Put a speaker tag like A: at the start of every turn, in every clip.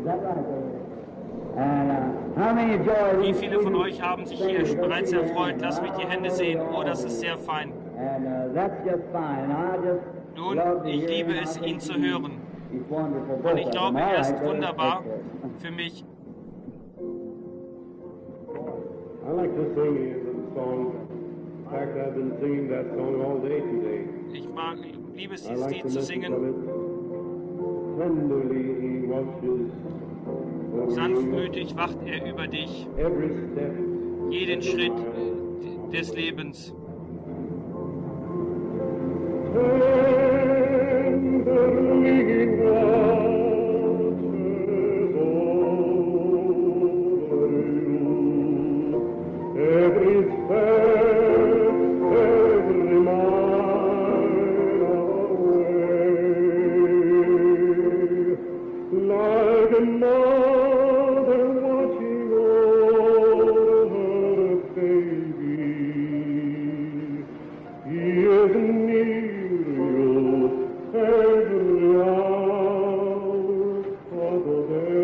A: Wie viele von euch haben sich hier bereits erfreut? Lass mich die Hände sehen. Oh, das ist sehr fein. Nun, ich liebe es, ihn zu hören. Und ich glaube, er ist wunderbar für mich.
B: I like to sing the song. In fact, I've been singing that song all day today.
A: Ich liebe es, dieses Lied zu singen.
B: Tenderly he watches over
A: Sanftmütig wacht er über dich,
B: you, every step,
A: jeden Schritt des Lebens.
B: tenderly he watches over you, every step, every mile of the way, like a mother watching over her baby. He is near you every hour of the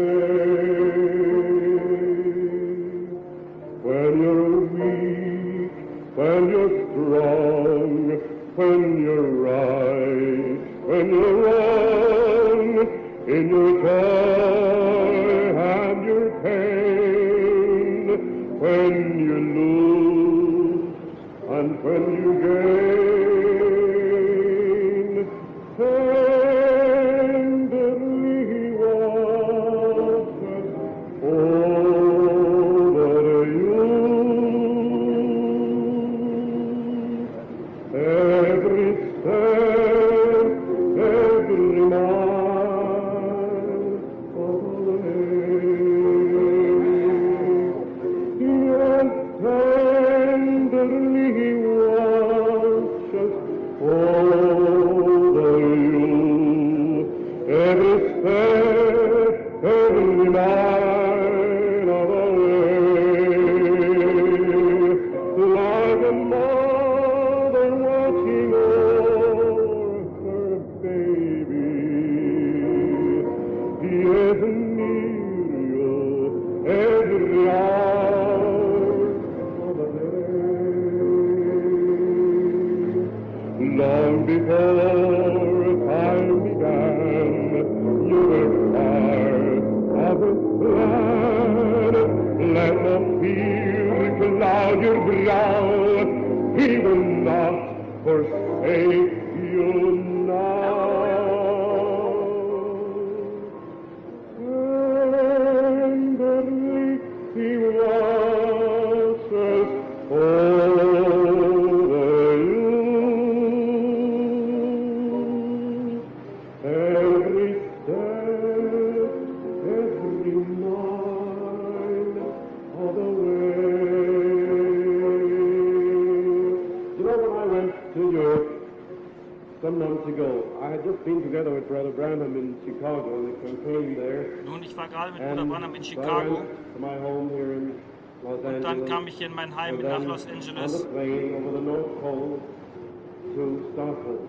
B: day. When you're weak, when you're strong, when you're right, when you're wrong, in your joy and your pain, when you lose and when you gain, tenderly he watches over you. Every step, every mile of the way. Yes, tenderly he watches over you. Every step, every mile of the way. Like a mother watching over her baby, he is near you every hour of the day. Long before time began, you were part of his plan. Let no fear cloud your brow, he will not forsake you now. Tenderly he watches over you. Every step, every mile of the way. You know, when I went to Europe some months ago, I had just been together with Brother Branham in Chicago, and the campaign there.
A: Nun, ich war gerade mit Bruder
B: And
A: Branham in
B: so I
A: Chicago.
B: went to my home here in Los
A: Und dann
B: Angeles.
A: kam ich hier in mein Heim
B: and
A: nach
B: then
A: Los
B: on
A: Angeles.
B: the plane over the North Pole to Stockholm.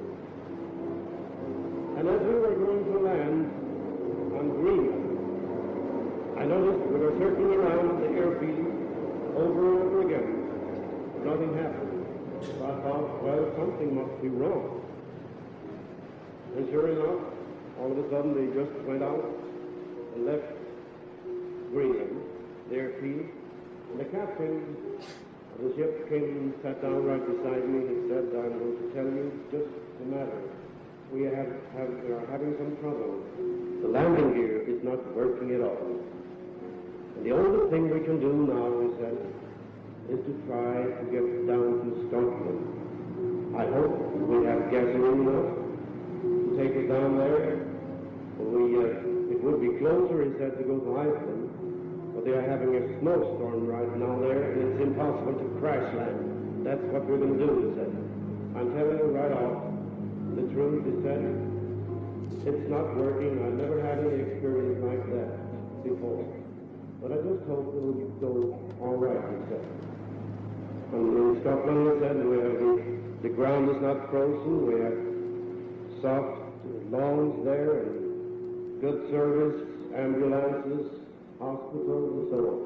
B: And as we were going to land on Greenland, I noticed we were circling around the airfield over and over again. Nothing happened. So I thought, well, something must be wrong. And sure enough, all of a sudden they just went out and left Greenland, the airfield. And the captain of the ship came and sat down right beside me and said, I'm going to tell you just the matter. We are having some trouble. The landing gear is not working at all. And the only thing we can do now, he said, is to try to get down to Stockholm. I hope we have gasoline enough to take us down there. It would be closer, he said, to go to Iceland, but they are having a snowstorm right now there, and it's impossible to crash land. That's what we're going to do, he said. I'm telling you right off, the truth, he said, it's not working. I've never had any experience like that before. But I just hope it will go all right, he said. And in Scotland, he said, the ground is not frozen. We have soft lawns there, and good service, ambulances, hospitals, and so on.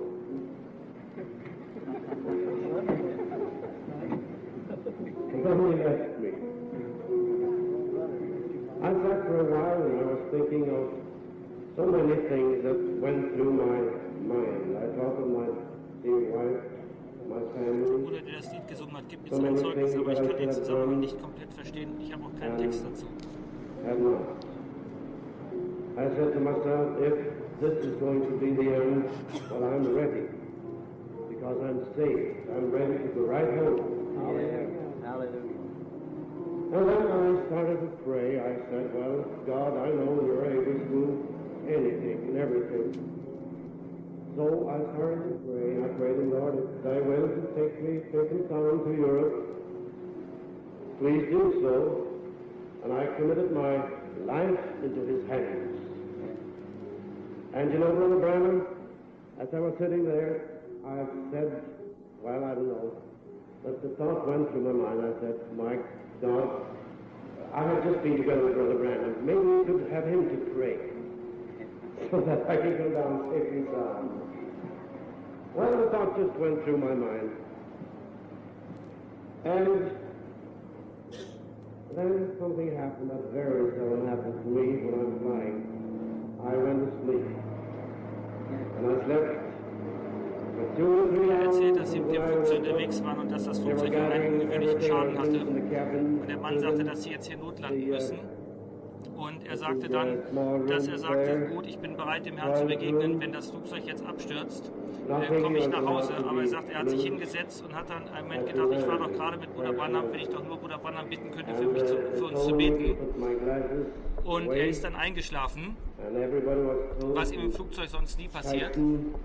B: And then he left me. I sat for a while and I was thinking of so many things that went through my mind. I thought of my dear wife, my family.
A: Bruder, der das Lied gesungen hat, gibt mir so ein Zeugnis, aber ich kann den Zusammenhang nicht komplett verstehen. Ich habe auch keinen Text dazu.
B: I said to myself, if this is going to be the end, well, I'm ready. Because I'm saved. I'm ready to go right home.
C: Hallelujah.
B: And then I started to pray. I said, well, God, I know you're able to do anything and everything. So I started to pray. I prayed the Lord, if thy will to take me down to Europe, please do so. And I committed my life into his hands. And you know, Brother Branham, as I was sitting there, I said, well, I don't know, but the thought went through my mind. I said, my God, I have just been together with Brother Branham. Maybe we could have him to pray so that I can come down safe and sound. Well, the thought just went through my mind. And then something happened that very seldom happens to me when I'm flying. I went to sleep. And I slept.
A: Er erzählt, dass sie mit dem Flugzeug unterwegs waren und dass das Flugzeug einen ungewöhnlichen Schaden hatte. Und der Mann sagte, dass sie jetzt hier notlanden müssen. Und er sagte dann, dass er sagte, gut, ich bin bereit, dem Herrn zu begegnen, wenn das Flugzeug jetzt abstürzt, komme ich nach Hause. Aber er sagt, er hat sich hingesetzt und hat dann einen Moment gedacht, ich war doch gerade mit Bruder Branham, wenn ich doch nur Bruder Branham bitten könnte, für uns zu beten. Und er ist dann eingeschlafen, was ihm im Flugzeug sonst nie passiert.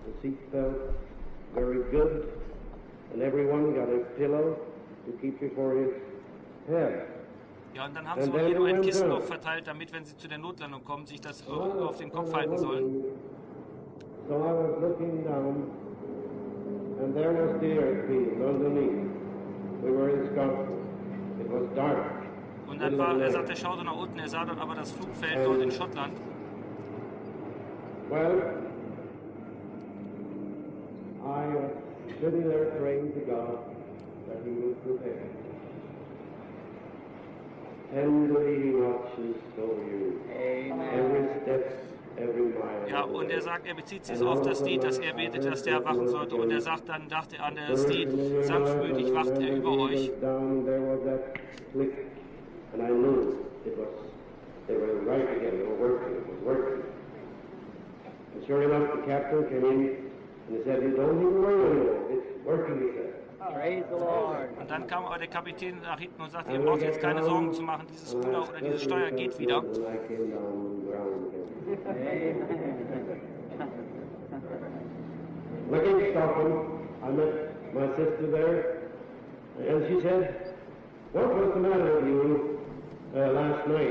B: Very good, and everyone got a pillow to keep before his head.
A: Ja, und dann haben sie wohl hier nur ein Kissen noch verteilt, damit, wenn sie zu der Notlandung kommen, sich das auf den Kopf halten sollen.
B: So I was looking down, and there was the airfield underneath. We were in Scotland. It was dark.
A: Und dann er sagt, er schaute nach unten, er sah dann aber das Flugfeld dort in Schottland.
B: Well, I was sitting there praying to God that he would prepare. Tenderly he watches over you. Every step, every mile.
A: Ja, und er sagt, er bezieht sich so auf das Lied, dass er betet, dass der erwachen sollte. Und er sagt dann, dachte er an das Lied, sanftmütig wacht er über euch.
B: And I knew they were right again, they were working, it was working. And sure enough, the captain came in. And he said, you don't even worry anymore. It's working, he said.
C: Praise the Lord.
A: Und dann kam aber der Kapitän nach hinten und sagte, ihr braucht jetzt keine Sorgen zu machen, dieses Ruder oder diese Steuer geht wieder.
B: Looking at Stockholm, I met my sister there, and she said, what was the matter with you last night?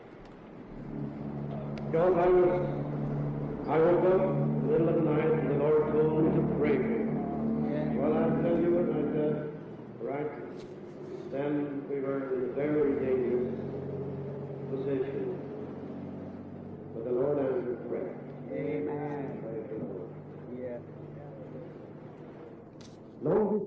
B: Because I woke up in the middle of the night and the Lord told me to pray for you. Well, I'll tell you what I said, right? Then we were in a very dangerous position. But the Lord answered prayer.
C: Amen.
B: Praise the Lord.
C: Yes.
B: Lord,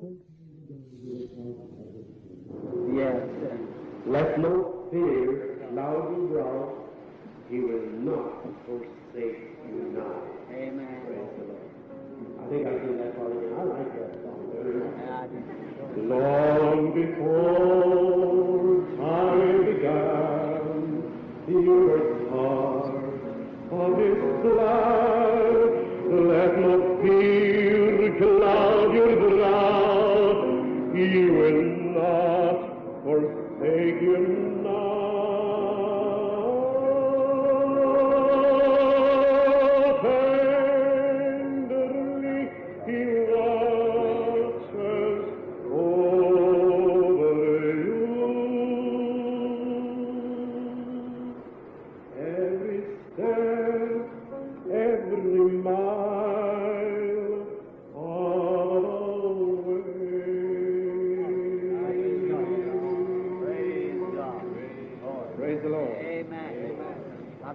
C: Yes.
B: let no fear cloud your brow. He will not forsake you now.
C: Amen.
B: Praise the Lord. I think I sing that part again. I like that song very much.
C: I do.
B: Long before time began, you were part of His life. Let no fear cloud your brow. He will not forsake you now.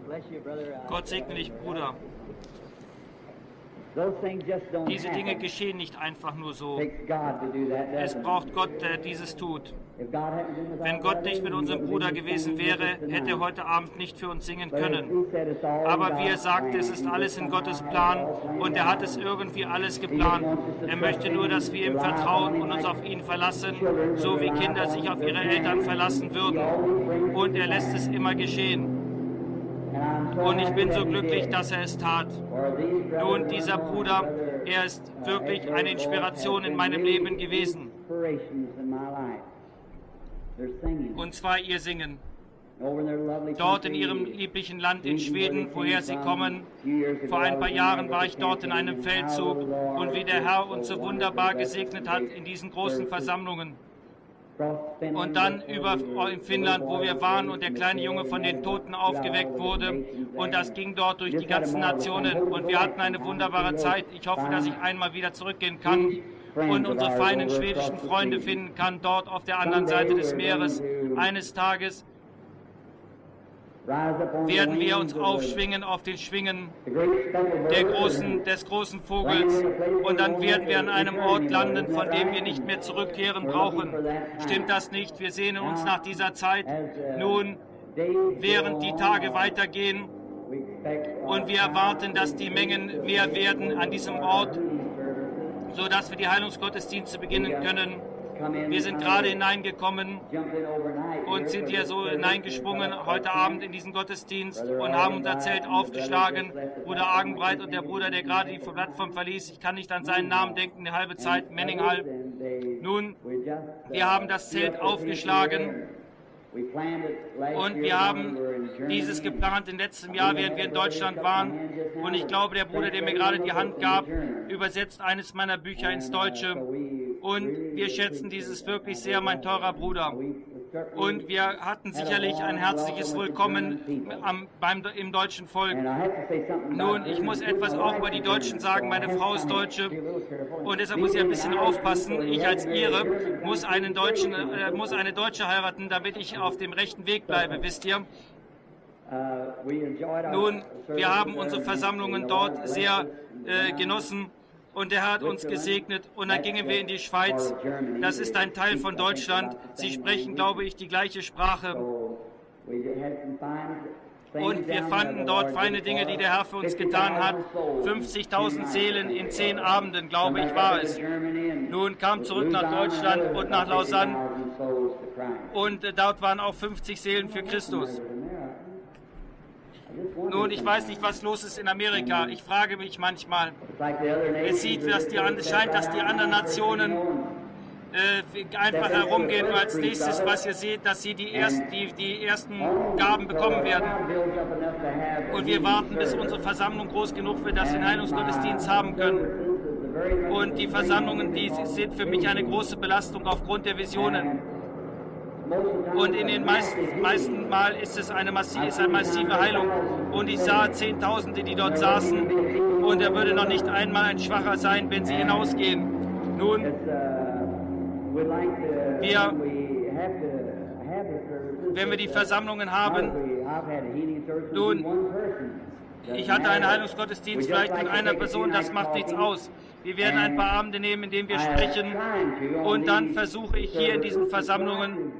A: Gott segne dich, Bruder.
C: Those things just don't
A: Diese Dinge
C: happen.
A: geschehen nicht einfach nur so.
C: It takes God to do that,
A: Es
C: doesn't it?
A: braucht Gott, der dieses tut.
C: If God hadn't been with
A: Wenn
C: our
A: Gott nicht
C: brother,
A: mit
C: we
A: unserem
C: wouldn't
A: Bruder
C: be
A: gewesen
C: singing
A: wäre,
C: with us
A: hätte er
C: tonight.
A: heute Abend nicht für uns singen
C: But as
A: können.
C: he said, it's all in
A: Aber wie er
C: God's
A: sagt,
C: plan.
A: es ist
C: He
A: alles
C: just
A: in
C: somehow
A: Gottes
C: has it
A: Plan
C: all planned
A: und er hat es
C: out.
A: irgendwie alles geplant. Er möchte nur, dass wir ihm vertrauen und uns auf ihn verlassen, so wie Kinder sich auf ihre Eltern verlassen würden. Und er lässt es immer geschehen.
C: And I'm so
A: Und ich bin
C: happy
A: so
C: that he
A: glücklich,
C: did.
A: dass er es tat.
C: For these brothers
A: Nun,
C: and
A: dieser
C: sisters,
A: Bruder,
C: brother,
A: er ist wirklich
C: Edward
A: eine Inspiration in meinem
C: has been
A: Leben gewesen.
C: inspirations in my life. They're singing
A: Und zwar ihr Singen.
C: over in their lovely
A: Dort in
C: country,
A: ihrem lieblichen Land in
C: Sweden, where
A: Schweden,
C: they
A: woher
C: came
A: sie
C: from.
A: kommen.
C: A few years ago,
A: Vor ein paar
C: I was
A: Jahren
C: in
A: war ich dort in einem
C: and how
A: Feldzug
C: the Lord
A: und wie der Herr uns
C: so
A: so
C: wonderfully
A: wunderbar
C: blessed
A: gesegnet
C: us
A: hat
C: with
A: in diesen großen
C: services.
A: Versammlungen.
C: Cross Finland,
A: Und dann
C: where
A: über
C: we were,
A: in Finnland, wo wir waren und der kleine Junge von den
C: and
A: Toten
C: got
A: aufgeweckt
C: all the
A: wurde.
C: nations
A: Und
C: there.
A: das ging dort durch die
C: Just had a
A: ganzen
C: marvelous
A: Nationen
C: time.
A: und wir hatten eine wunderbare Zeit. Ich hoffe, dass ich einmal wieder zurückgehen kann und unsere feinen schwedischen Freunde finden kann, dort auf der anderen Seite des Meeres. Eines Tages werden wir uns aufschwingen auf den Schwingen des großen Vogels und dann werden wir an einem Ort landen, von dem wir nicht mehr zurückkehren brauchen. Stimmt das nicht? Wir sehnen uns nach dieser Zeit. Nun, während die Tage weitergehen und wir erwarten, dass die Mengen mehr werden an diesem Ort, sodass wir die Heilungsgottesdienste beginnen können. Wir sind gerade hineingekommen und sind hier so hineingesprungen heute Abend in diesen Gottesdienst und haben unser Zelt aufgeschlagen. Bruder Argenbreit und der Bruder, der gerade die Plattform verließ, ich kann nicht an seinen Namen denken, eine halbe Zeit, Menninghall. Nun, wir haben das Zelt aufgeschlagen und wir haben dieses geplant im letzten Jahr, während wir in Deutschland waren. Und ich glaube, der Bruder, der mir gerade die Hand gab, übersetzt eines meiner Bücher ins Deutsche. Und wir schätzen dieses wirklich sehr, mein teurer Bruder. Und wir hatten sicherlich ein herzliches Willkommen im deutschen Volk. Nun, ich muss etwas auch über die Deutschen sagen. Meine Frau ist Deutsche und deshalb muss ich ein bisschen aufpassen. Ich als Ire muss eine Deutsche heiraten, damit ich auf dem rechten Weg bleibe, wisst ihr? Nun, wir haben unsere Versammlungen dort sehr genossen. Und er hat uns gesegnet und dann gingen wir in die Schweiz. Das ist ein Teil von Deutschland. Sie sprechen, glaube ich, die gleiche Sprache. Und wir fanden dort feine Dinge, die der Herr für uns getan hat. 50.000 Seelen in 10 Abenden, glaube ich, war es. Nun kam zurück nach Deutschland und nach Lausanne. Und dort waren auch 50 Seelen für Christus. Nun, ich weiß nicht, was los ist in Amerika. Ich frage mich manchmal. Es scheint, dass die anderen Nationen einfach herumgehen und als nächstes, was ihr seht, dass sie die ersten Gaben bekommen werden. Und wir warten, bis unsere Versammlung groß genug wird, dass wir einen Heilungsgottesdienst haben können. Und die Versammlungen, die sind für mich eine große Belastung aufgrund der Visionen. Und in den meisten Mal ist es eine massive Heilung. Und ich sah Zehntausende, die dort saßen. Und er würde noch nicht einmal ein Schwacher sein, wenn sie hinausgehen. Nun, wenn wir die Versammlungen haben, nun, ich hatte einen Heilungsgottesdienst vielleicht mit einer Person, das macht nichts aus. Wir werden ein paar Abende nehmen, in denen wir sprechen. Und dann versuche ich hier in diesen Versammlungen,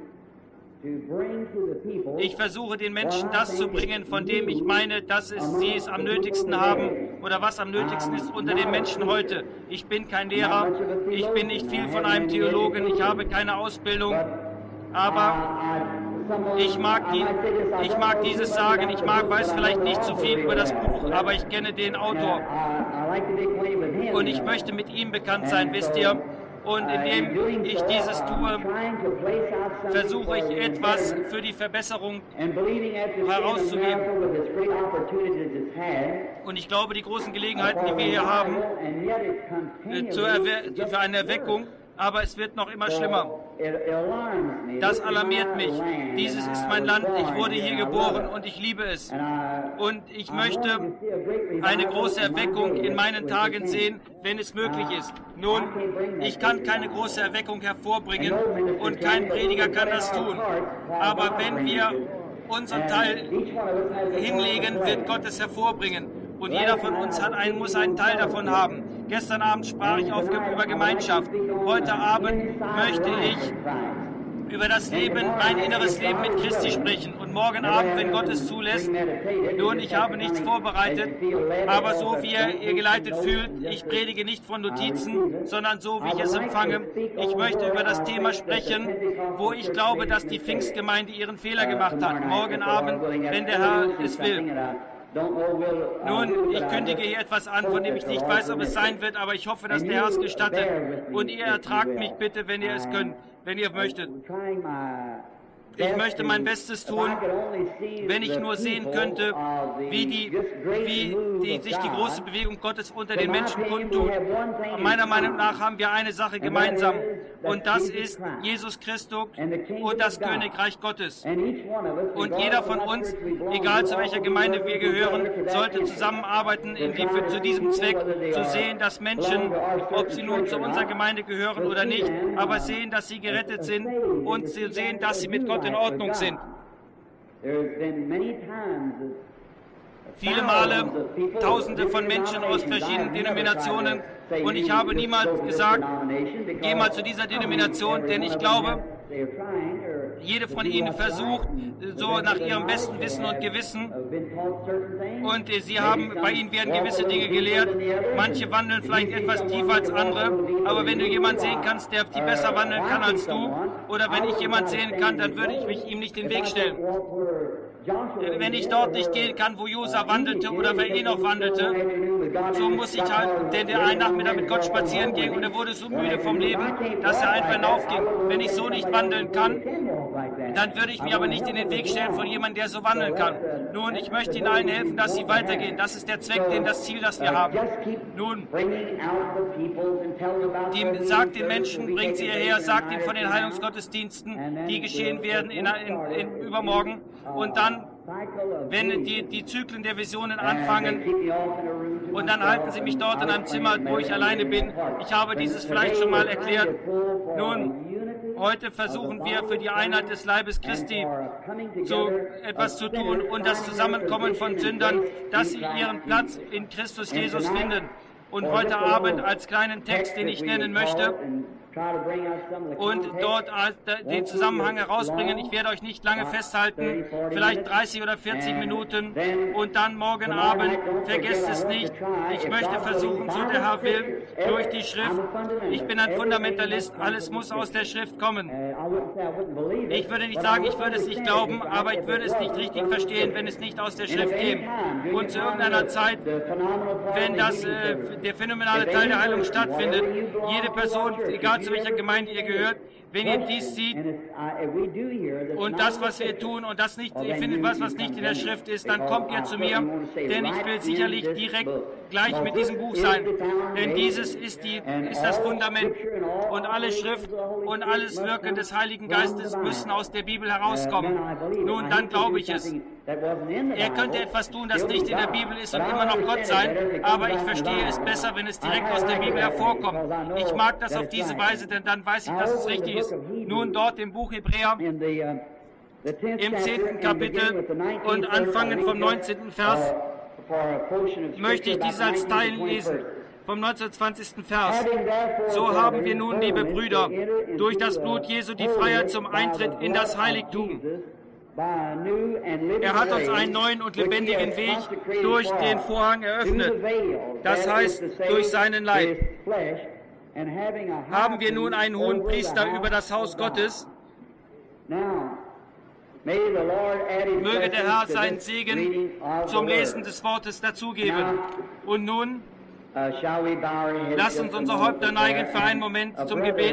A: ich versuche den Menschen das zu bringen, von dem ich meine, dass sie es am nötigsten haben oder was am nötigsten ist unter den Menschen heute. Ich bin kein Lehrer, ich bin nicht viel von einem Theologen, ich habe keine Ausbildung, aber ich mag dieses sagen, weiß vielleicht nicht so viel über das Buch, aber ich kenne den Autor und ich möchte mit ihm bekannt sein, wisst ihr. Und indem ich dieses tue, versuche ich etwas für die Verbesserung herauszugeben. Und ich glaube, die großen Gelegenheiten, die wir hier haben, für eine Erweckung, aber es wird noch immer schlimmer. Das alarmiert mich. Dieses ist mein Land, ich wurde hier geboren und ich liebe es. Und ich möchte eine große Erweckung in meinen Tagen sehen, wenn es möglich ist. Nun, ich kann keine große Erweckung hervorbringen und kein Prediger kann das tun. Aber wenn wir unseren Teil hinlegen, wird Gott es hervorbringen. Und jeder von uns muss einen Teil davon haben. Gestern Abend sprach ich über Gemeinschaft. Heute Abend möchte ich über das Leben, mein inneres Leben mit Christi sprechen. Und morgen Abend, wenn Gott es zulässt, nun, ich habe nichts vorbereitet, aber so wie ihr geleitet fühlt, ich predige nicht von Notizen, sondern so wie ich es empfange. Ich möchte über das Thema sprechen, wo ich glaube, dass die Pfingstgemeinde ihren Fehler gemacht hat. Morgen Abend, wenn der Herr es will. Nun, ich kündige hier etwas an, von dem ich nicht weiß, ob es sein wird, aber ich hoffe, dass der Herr es gestattet. Und ihr ertragt mich bitte, wenn ihr es könnt, wenn ihr möchtet. Ich möchte mein Bestes tun, wenn ich nur sehen könnte, wie sich die große Bewegung Gottes unter den Menschen kundtut. Meiner Meinung nach haben wir eine Sache gemeinsam, und das ist Jesus Christus und das Königreich Gottes. Und jeder von uns, egal zu welcher Gemeinde wir gehören, sollte zusammenarbeiten zu diesem Zweck, zu sehen, dass Menschen, ob sie nun zu unserer Gemeinde gehören oder nicht, aber sehen, dass sie gerettet sind und sie sehen, dass sie mit Gott in Ordnung sind. Viele Male Tausende von Menschen aus verschiedenen Denominationen, und ich habe niemals gesagt, geh mal zu dieser Denomination, denn ich glaube, jede von ihnen versucht, so nach ihrem besten Wissen und Gewissen, und bei ihnen werden gewisse Dinge gelehrt. Manche wandeln vielleicht etwas tiefer als andere, aber wenn du jemanden sehen kannst, der die besser wandeln kann als du, oder wenn ich jemanden sehen kann, dann würde ich mich ihm nicht in den Weg stellen. Wenn ich dort nicht gehen kann, wo Josa wandelte oder wer Enoch wandelte, so muss ich halt, denn der einen Nachmittag mit Gott spazieren ging und er wurde so müde vom Leben, dass er einfach hinaufging. Wenn ich so nicht wandeln kann, dann würde ich mich aber nicht in den Weg stellen von jemandem, der so wandeln kann. Nun, ich möchte Ihnen allen helfen, dass Sie weitergehen. Das ist der Zweck, das Ziel, das wir haben. Nun, sagt den Menschen, bringt sie hierher, sagt ihnen von den Heilungsgottesdiensten, die geschehen werden übermorgen. Und dann, wenn die Zyklen der Visionen anfangen, und dann halten sie mich dort in einem Zimmer, wo ich alleine bin. Ich habe dieses vielleicht schon mal erklärt. Nun, heute versuchen wir für die Einheit des Leibes Christi etwas zu tun und das Zusammenkommen von Sündern, dass sie ihren Platz in Christus Jesus finden. Und heute Abend als kleinen Text, den ich nennen möchte, und dort den Zusammenhang herausbringen. Ich werde euch nicht lange festhalten, vielleicht 30 oder 40 Minuten, und dann morgen Abend, vergesst es nicht, ich möchte versuchen, so der Herr will, durch die Schrift. Ich bin ein Fundamentalist, alles muss aus der Schrift kommen. Ich würde nicht sagen, ich würde es nicht glauben, aber ich würde es nicht richtig verstehen, wenn es nicht aus der Schrift käme. Und zu irgendeiner Zeit, wenn der phänomenale Teil der Heilung stattfindet, jede Person, egal zu welcher Gemeinde ihr gehört, wenn ihr dies seht und das, was wir tun, und das nicht, ihr findet was nicht in der Schrift ist, dann kommt ihr zu mir, denn ich will sicherlich direkt gleich mit diesem Buch sein. Denn dieses ist das Fundament, und alle Schrift und alles Wirken des Heiligen Geistes müssen aus der Bibel herauskommen. Nun, dann glaube ich es. Er könnte etwas tun, das nicht in der Bibel ist und immer noch Gott sein, aber ich verstehe es besser, wenn es direkt aus der Bibel hervorkommt. Ich mag das auf diese Weise, denn dann weiß ich, dass es richtig ist. Nun dort im Buch Hebräer, im 10. Kapitel und anfangen vom 19. Vers, möchte ich dies als Teil lesen. Vom 19. Vers. So haben wir nun, liebe Brüder, durch das Blut Jesu die Freiheit zum Eintritt in das Heiligtum. Er hat uns einen neuen und lebendigen Weg durch den Vorhang eröffnet, das heißt durch seinen Leib. Haben wir nun einen hohen Priester über das Haus Gottes? Möge der Herr seinen Segen zum Lesen des Wortes dazugeben. Und nun lasst uns unsere Häupter neigen für einen Moment zum Gebet.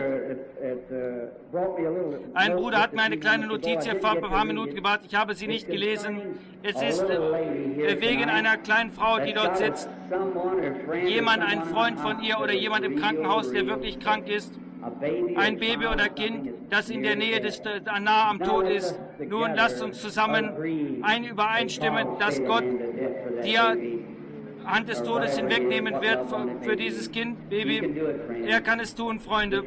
A: Ein Bruder hat mir eine kleine Notiz hier vor ein paar Minuten gebracht. Ich habe sie nicht gelesen. Es ist wegen einer kleinen Frau, die dort sitzt. Jemand, ein Freund von ihr oder jemand im Krankenhaus, der wirklich krank ist. Ein Baby oder Kind, das in der Nähe nahe am Tod ist. Nun lasst uns zusammen übereinstimmen, dass Gott dir Hand des Todes hinwegnehmen wird für dieses Kind, Baby. Er kann es tun, Freunde.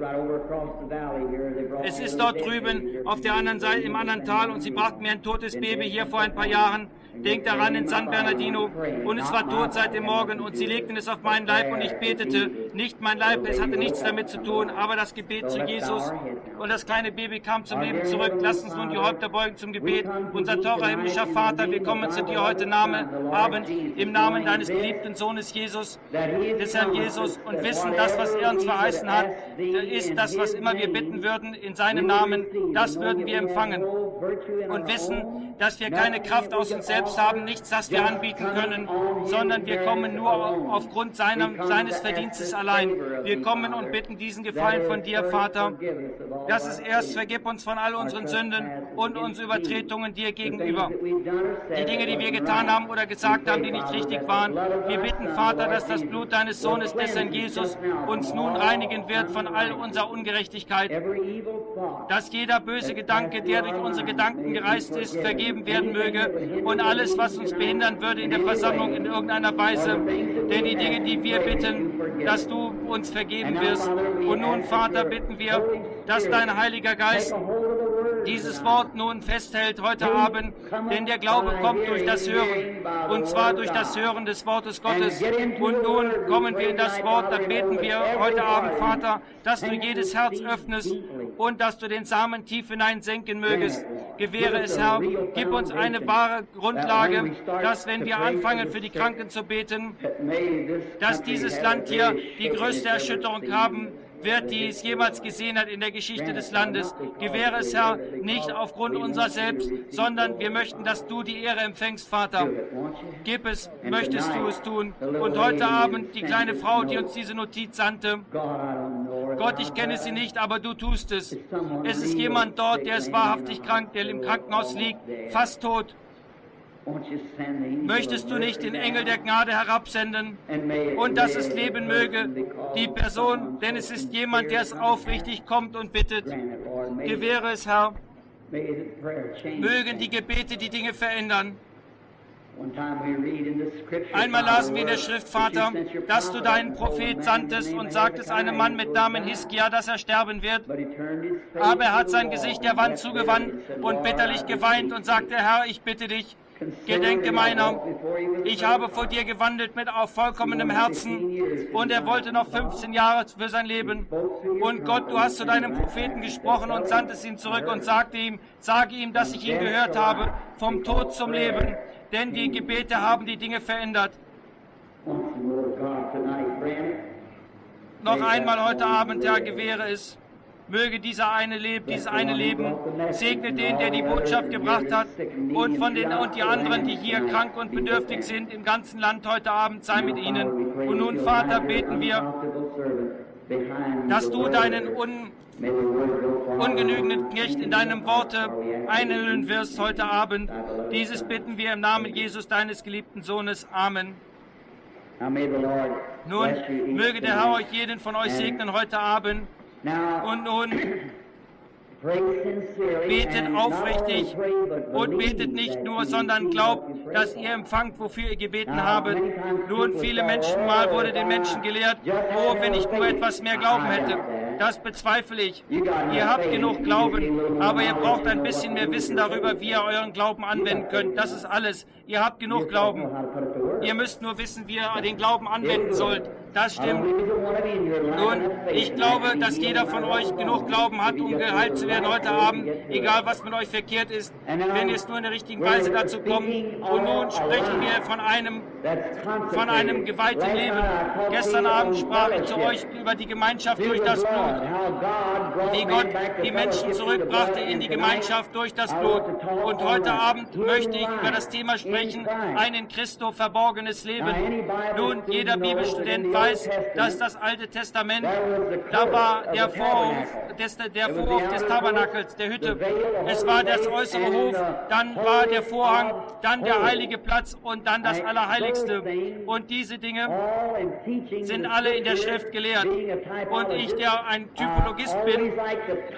A: Es ist dort drüben auf der anderen Seite, im anderen Tal, und sie brachten mir ein totes Baby hier vor ein paar Jahren. Denkt daran, in San Bernardino, und es war tot seit dem Morgen, und sie legten es auf meinen Leib und ich betete, nicht mein Leib, es hatte nichts damit zu tun, aber das Gebet zu Jesus, und das kleine Baby kam zum Leben zurück. Lass uns nun die Häupter beugen zum Gebet. Unser teurer himmlischer Vater, wir kommen zu dir heute Abend im Namen deines geliebten Sohnes Jesus, des Herrn Jesus, und wissen, das, was er uns verheißen hat, ist das, was immer wir bitten würden in seinem Namen, das würden wir empfangen, und wissen, dass wir keine Kraft aus uns selbst haben, nichts, das wir anbieten können, sondern wir kommen nur aufgrund seines Verdienstes allein. Wir kommen und bitten diesen Gefallen von dir, Vater. Das ist erst, vergib uns von all unseren Sünden und unsere Übertretungen dir gegenüber. Die Dinge, die wir getan haben oder gesagt haben, die nicht richtig waren. Wir bitten, Vater, dass das Blut deines Sohnes, des Herrn Jesus, uns nun reinigen wird von all unserer Ungerechtigkeit. Dass jeder böse Gedanke, der durch unsere Gedanken gereist ist, vergeben werden möge, und alles, was uns behindern würde in der Versammlung in irgendeiner Weise. Denn die Dinge, die wir bitten, dass du uns vergeben wirst. Und nun, Vater, bitten wir, dass dein Heiliger Geist dieses Wort nun festhält heute Abend, denn der Glaube kommt durch das Hören, und zwar durch das Hören des Wortes Gottes. Und nun kommen wir in das Wort, da beten wir heute Abend, Vater, dass du jedes Herz öffnest und dass du den Samen tief hineinsenken mögest. Gewähre es, Herr, gib uns eine wahre Grundlage, dass, wenn wir anfangen, für die Kranken zu beten, dass dieses Land hier die größte Erschütterung haben wird, die es jemals gesehen hat in der Geschichte des Landes. Gewähre es, Herr, nicht aufgrund unserer selbst, sondern wir möchten, dass du die Ehre empfängst, Vater. Gib es, möchtest du es tun. Und heute Abend die kleine Frau, die uns diese Notiz sandte. Gott, ich kenne sie nicht, aber du tust es. Es ist jemand dort, der ist wahrhaftig krank, der im Krankenhaus liegt, fast tot. Möchtest du nicht den Engel der Gnade herabsenden und dass es leben möge, die Person, denn es ist jemand, der es aufrichtig kommt und bittet. Gewähre es, Herr. Mögen die Gebete die Dinge verändern. Einmal lasen wir in der Schrift, Vater, dass du deinen Prophet sandtest und sagtest einem Mann mit Namen Hiskia, dass er sterben wird. Aber er hat sein Gesicht der Wand zugewandt und bitterlich geweint und sagte, Herr, ich bitte dich, gedenke meiner, ich habe vor dir gewandelt mit auf vollkommenem Herzen, und er wollte noch 15 Jahre für sein Leben. Und Gott, du hast zu deinem Propheten gesprochen und sandtest ihn zurück und sage ihm, dass ich ihn gehört habe, vom Tod zum Leben, denn die Gebete haben die Dinge verändert. Noch einmal heute Abend, Herr, gewähre es. Möge dieses eine Leben, segne den, der die Botschaft gebracht hat, und die anderen, die hier krank und bedürftig sind, im ganzen Land heute Abend, sei mit ihnen. Und nun, Vater, beten wir, dass du deinen ungenügenden Knecht in deinem Worte einhüllen wirst heute Abend. Dieses bitten wir im Namen Jesus, deines geliebten Sohnes. Amen. Nun, möge der Herr euch jeden von euch segnen heute Abend. Und nun betet aufrichtig und betet nicht nur, sondern glaubt, dass ihr empfangt, wofür ihr gebeten habt. Nun, viele Menschen, mal wurde den Menschen gelehrt, oh, wenn ich nur etwas mehr Glauben hätte. Das bezweifle ich. Ihr habt genug Glauben, aber ihr braucht ein bisschen mehr Wissen darüber, wie ihr euren Glauben anwenden könnt. Das ist alles. Ihr habt genug Glauben. Ihr müsst nur wissen, wie ihr den Glauben anwenden sollt. Das stimmt. Nun, ich glaube, dass jeder von euch genug Glauben hat, um geheilt zu werden heute Abend, egal was mit euch verkehrt ist, wenn ihr es nur in der richtigen Weise dazu kommt. Und nun sprechen wir von einem geweihten Leben. Gestern Abend sprach ich zu euch über die Gemeinschaft durch das Blut, wie Gott die Menschen zurückbrachte in die Gemeinschaft durch das Blut. Und heute Abend möchte ich über das Thema sprechen, ein in Christo verborgenes Leben. Nun, jeder Bibelstudent weiß, dass das Alte Testament, da war der Vorhof des Tabernakels, der Hütte. Es war das äußere Hof, dann war der Vorhang, dann der heilige Platz und dann das Allerheiligste. Und diese Dinge sind alle in der Schrift gelehrt. Und ich, der ein Typologist bin,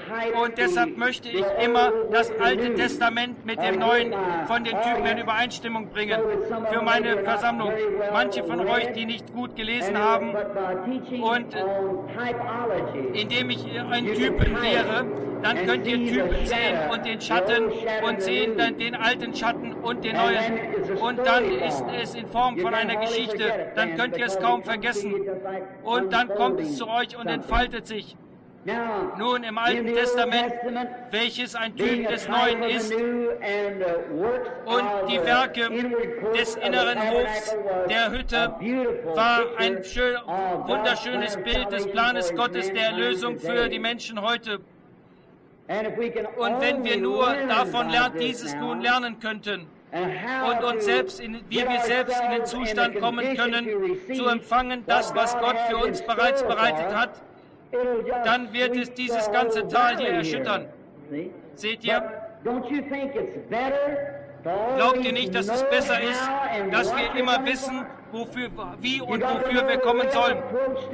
A: und deshalb möchte ich immer das Alte Testament mit dem Neuen von den Typen her übereinstimmen Stimmung bringen für meine Versammlung. Manche von euch, die nicht gut gelesen haben, und indem ich ein Typen lehre, dann könnt ihr Typen sehen und den Schatten und sehen dann den alten Schatten und den neuen. Und dann ist es in Form von einer Geschichte. Dann könnt ihr es kaum vergessen. Und dann kommt es zu euch und entfaltet sich. Nun im Alten Testament, welches ein Typ des Neuen ist, und die Werke des inneren Hofs der Hütte war ein wunderschönes Bild des Planes Gottes der Erlösung für die Menschen heute. Und wenn wir nur davon dieses nun lernen könnten und uns selbst wie wir selbst in den Zustand kommen können, zu empfangen, das, was Gott für uns bereits bereitet hat, dann wird es dieses ganze Tal hier erschüttern. Seht ihr? Glaubt ihr nicht, dass es besser ist, dass wir immer wissen, wie und wofür wir kommen sollen?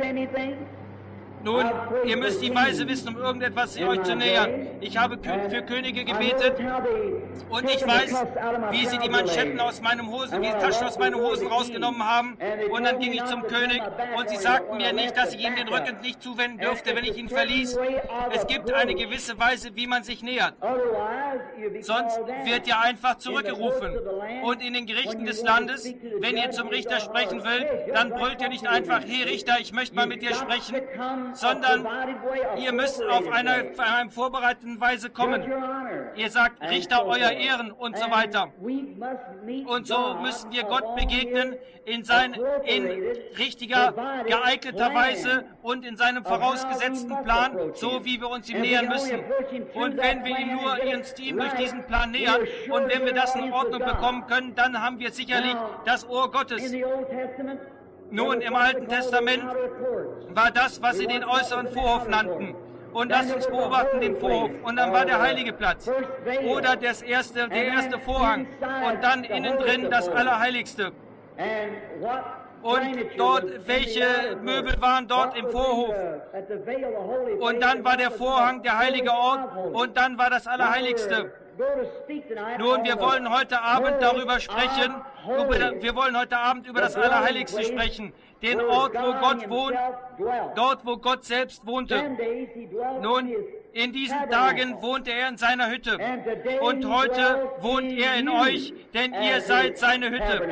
A: Nun, ihr müsst die Weise wissen, um irgendetwas euch zu nähern. Ich habe für Könige gebetet und ich weiß, wie sie die Manschetten aus meinem Hosen, die Taschen aus meinen Hosen rausgenommen haben. Und dann ging ich zum König und sie sagten mir nicht, dass ich ihm den Rücken nicht zuwenden dürfte, wenn ich ihn verließ. Es gibt eine gewisse Weise, wie man sich nähert. Sonst wird ihr einfach zurückgerufen. Und in den Gerichten des Landes, wenn ihr zum Richter sprechen wollt, dann brüllt ihr nicht einfach, hey Richter, ich möchte mal mit dir sprechen, sondern ihr müsst auf einer vorbereiteten Weise kommen. Ihr sagt, Richter, euer Ehren und so weiter. Und so müssen wir Gott begegnen in richtiger, geeigneter Weise und in seinem vorausgesetzten Plan, so wie wir uns ihm nähern müssen. Und wenn wir ihm durch diesen Plan nähern und wenn wir das in Ordnung bekommen können, dann haben wir sicherlich das Ohr Gottes. Nun, im Alten Testament war das, was sie den äußeren Vorhof nannten. Und lasst uns beobachten den Vorhof. Und dann war der heilige Platz. Oder der erste Vorhang. Und dann innen drin das Allerheiligste. Und dort, welche Möbel waren dort im Vorhof? Und dann war der Vorhang der heilige Ort. Und dann war das Allerheiligste. Nun, wir wollen heute Abend darüber sprechen, wir wollen heute Abend über das Allerheiligste sprechen, den Ort, wo Gott wohnt, dort, wo Gott selbst wohnte. Nun, in diesen Tagen wohnte er in seiner Hütte und heute wohnt er in euch, denn ihr seid seine Hütte.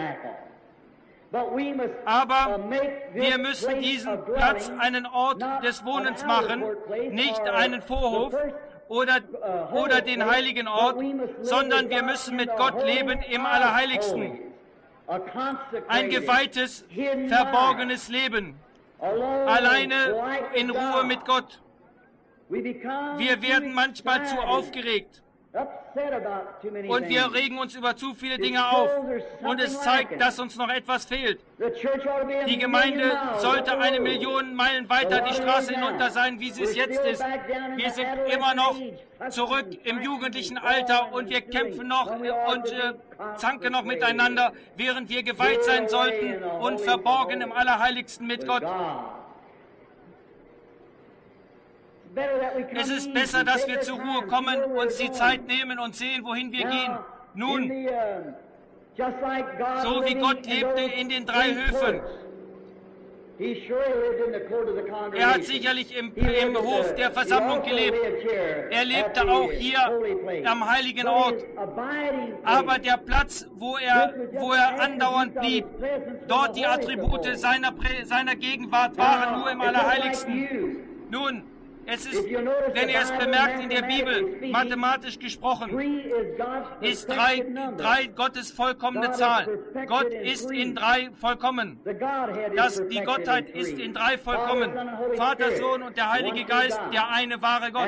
A: Aber wir müssen diesen Platz einen Ort des Wohnens machen, nicht einen Vorhof, oder den heiligen Ort, sondern wir müssen mit Gott leben im Allerheiligsten. Ein geweihtes, verborgenes Leben. Alleine in Ruhe mit Gott. Wir werden manchmal zu aufgeregt. Und wir regen uns über zu viele Dinge auf. Und es zeigt, dass uns noch etwas fehlt. Die Gemeinde sollte 1 Million Meilen weiter die Straße hinunter sein, wie sie es jetzt ist. Wir sind immer noch zurück im jugendlichen Alter und wir kämpfen noch und zanken noch miteinander, während wir geweiht sein sollten und verborgen im Allerheiligsten mit Gott. Es ist besser, dass wir zur Ruhe kommen, uns die Zeit nehmen und sehen, wohin wir gehen. Nun, so wie Gott lebte in den 3 Höfen. Er hat sicherlich im Hof der Versammlung gelebt. Er lebte auch hier am heiligen Ort. Aber der Platz, wo er andauernd blieb, dort die Attribute seiner Gegenwart waren nur im Allerheiligsten. Nun, es ist, wenn ihr es bemerkt in der Bibel, mathematisch gesprochen, ist 3 Gottes vollkommene Zahl. Gott ist in 3 vollkommen. Die Gottheit ist in 3 vollkommen. Vater, Sohn und der Heilige Geist, der eine wahre Gott.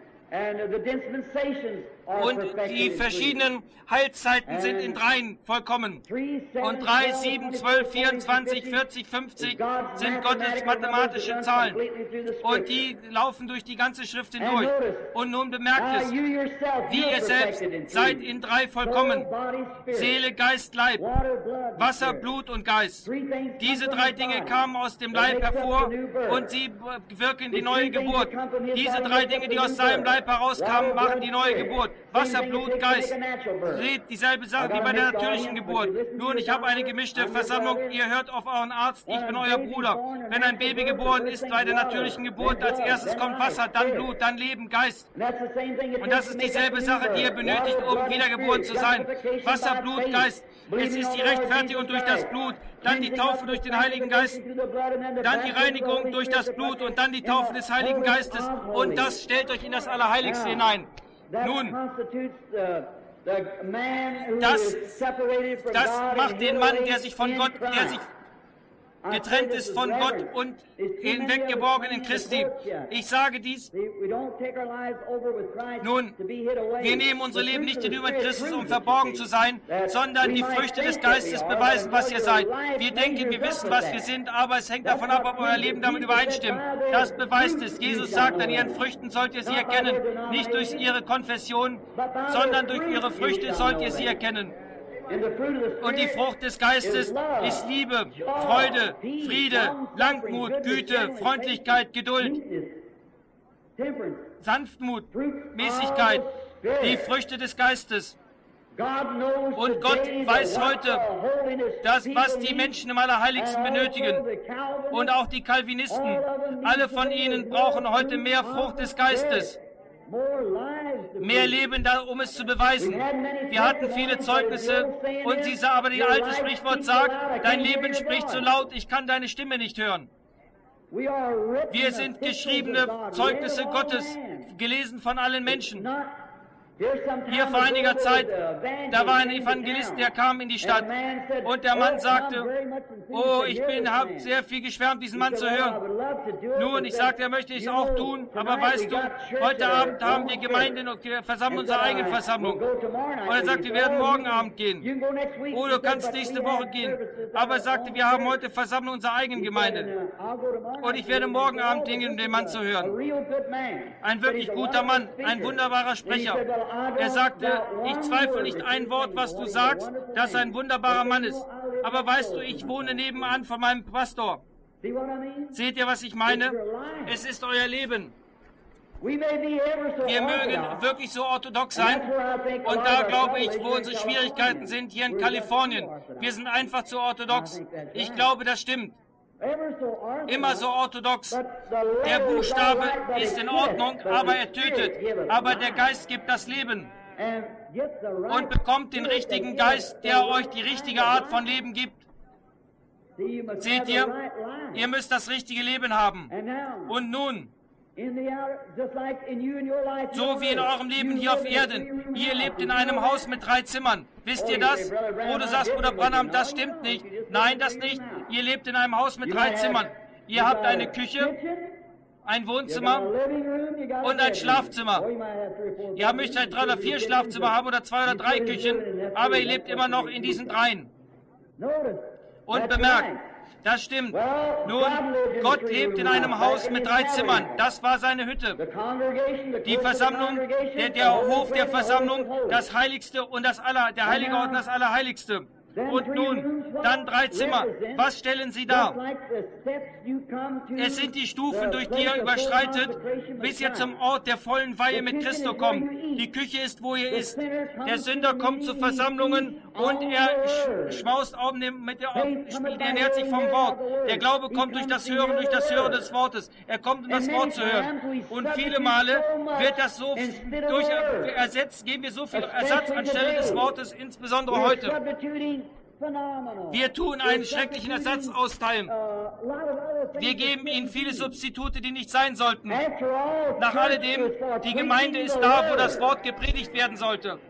A: Und die verschiedenen Heilszeiten sind in 3 vollkommen. Und 3, 7, 12, 24, 40, 50 sind Gottes mathematische Zahlen. Und die laufen durch die ganze Schrift hindurch. Und nun bemerkt es, wie ihr selbst seid in 3 vollkommen. Seele, Geist, Leib, Wasser, Blut und Geist. Diese 3 Dinge kamen aus dem Leib hervor und sie wirken die neue Geburt. Diese 3 Dinge, die aus seinem Leib herauskamen, machen die neue Geburt. Wasser, Blut, Geist. Seht dieselbe Sache wie bei der natürlichen Geburt. Nun, ich habe eine gemischte Versammlung. Ihr hört auf euren Arzt, ich bin euer Bruder. Wenn ein Baby geboren ist bei der natürlichen Geburt, als erstes kommt Wasser, dann Blut, dann Leben, Geist. Und das ist dieselbe Sache, die ihr benötigt, um wiedergeboren zu sein. Wasser, Blut, Geist. Es ist die Rechtfertigung durch das Blut, dann die Taufe durch den Heiligen Geist, dann die Reinigung durch das Blut und dann die Taufe des Heiligen Geistes. Und das stellt euch in das Allerheiligste hinein. Nun, das macht den Mann, der sich von Gott, der sich getrennt ist von Gott und hinweggeborgen in Christi. Ich sage dies. Nun, wir nehmen unsere Leben nicht hinüber in Christus, um verborgen zu sein, sondern die Früchte des Geistes beweisen, was ihr seid. Wir denken, wir wissen, was wir sind, aber es hängt davon ab, ob euer Leben damit übereinstimmt. Das beweist es. Jesus sagt, an ihren Früchten sollt ihr sie erkennen. Nicht durch ihre Konfession, sondern durch ihre Früchte sollt ihr sie erkennen. Und die Frucht des Geistes ist Liebe, Freude, Friede, Langmut, Güte, Freundlichkeit, Geduld, Sanftmut, Mäßigkeit, die Früchte des Geistes. Und Gott weiß heute, was die Menschen im Allerheiligsten benötigen. Und auch die Calvinisten, alle von ihnen brauchen heute mehr Frucht des Geistes. Mehr Leben, um es zu beweisen. Wir hatten viele Zeugnisse und aber das alte Sprichwort sagt, dein Leben spricht so laut, ich kann deine Stimme nicht hören. Wir sind geschriebene Zeugnisse Gottes, gelesen von allen Menschen. Hier vor einiger Zeit, da war ein Evangelist, der kam in die Stadt und der Mann sagte, oh, ich habe sehr viel geschwärmt, diesen Mann zu hören. Nun, ich sagte, er möchte es auch tun, aber weißt du, heute Abend haben wir Gemeinden und wir versammeln unsere eigene Versammlung. Und er sagte, wir werden morgen Abend gehen. Oh, du kannst nächste Woche gehen. Aber er sagte, wir haben heute Versammlung unserer eigenen Gemeinde. Und ich werde morgen Abend hingehen, um den Mann zu hören. Ein wirklich guter Mann, ein wunderbarer Sprecher. Er sagte, ich zweifle nicht ein Wort, was du sagst, dass er ein wunderbarer Mann ist. Aber weißt du, ich wohne nebenan von meinem Pastor. Seht ihr, was ich meine? Es ist euer Leben. Wir mögen wirklich so orthodox sein. Und da glaube ich, wo unsere Schwierigkeiten sind, hier in Kalifornien. Wir sind einfach zu orthodox. Ich glaube, das stimmt. Immer so orthodox. Der Buchstabe ist in Ordnung, aber er tötet. Aber der Geist gibt das Leben. Und bekommt den richtigen Geist, der euch die richtige Art von Leben gibt. Seht ihr? Ihr müsst das richtige Leben haben. Und nun, so wie in eurem Leben hier auf Erden. Ihr lebt in einem Haus mit 3 Zimmern. Wisst ihr das? Wo du sagst, Bruder Branham, das stimmt nicht. Nein, das nicht. Ihr lebt in einem Haus mit 3 Zimmern. Ihr habt eine Küche, ein Wohnzimmer und ein Schlafzimmer. Ihr müsst halt 3 oder 4 Schlafzimmer haben oder 2 oder 3 Küchen, aber ihr lebt immer noch in diesen 3. Und bemerkt, das stimmt. Nun, Gott lebt in einem Haus mit 3 Zimmern. Das war seine Hütte. Die Versammlung, der Hof der Versammlung, das Heiligste und der Heilige Ort und das Allerheiligste. Und nun, dann 3 Zimmer. Was stellen Sie dar? Es sind die Stufen, durch die ihr überschreitet, bis ihr zum Ort der vollen Weihe mit Christo kommt. Die Küche ist, wo ihr isst. Der Sünder kommt zu Versammlungen und er schmaust auf er ernährt sich vom Wort. Der Glaube kommt durch das Hören des Wortes. Er kommt, um das Wort zu hören. Und viele Male wird das so geben wir so viel Ersatz anstelle des Wortes, insbesondere heute. Wir tun einen schrecklichen Ersatz austeilen. Wir geben ihnen viele Substitute, die nicht sein sollten. Nach alledem, die Gemeinde ist da, wo das Wort gepredigt werden sollte.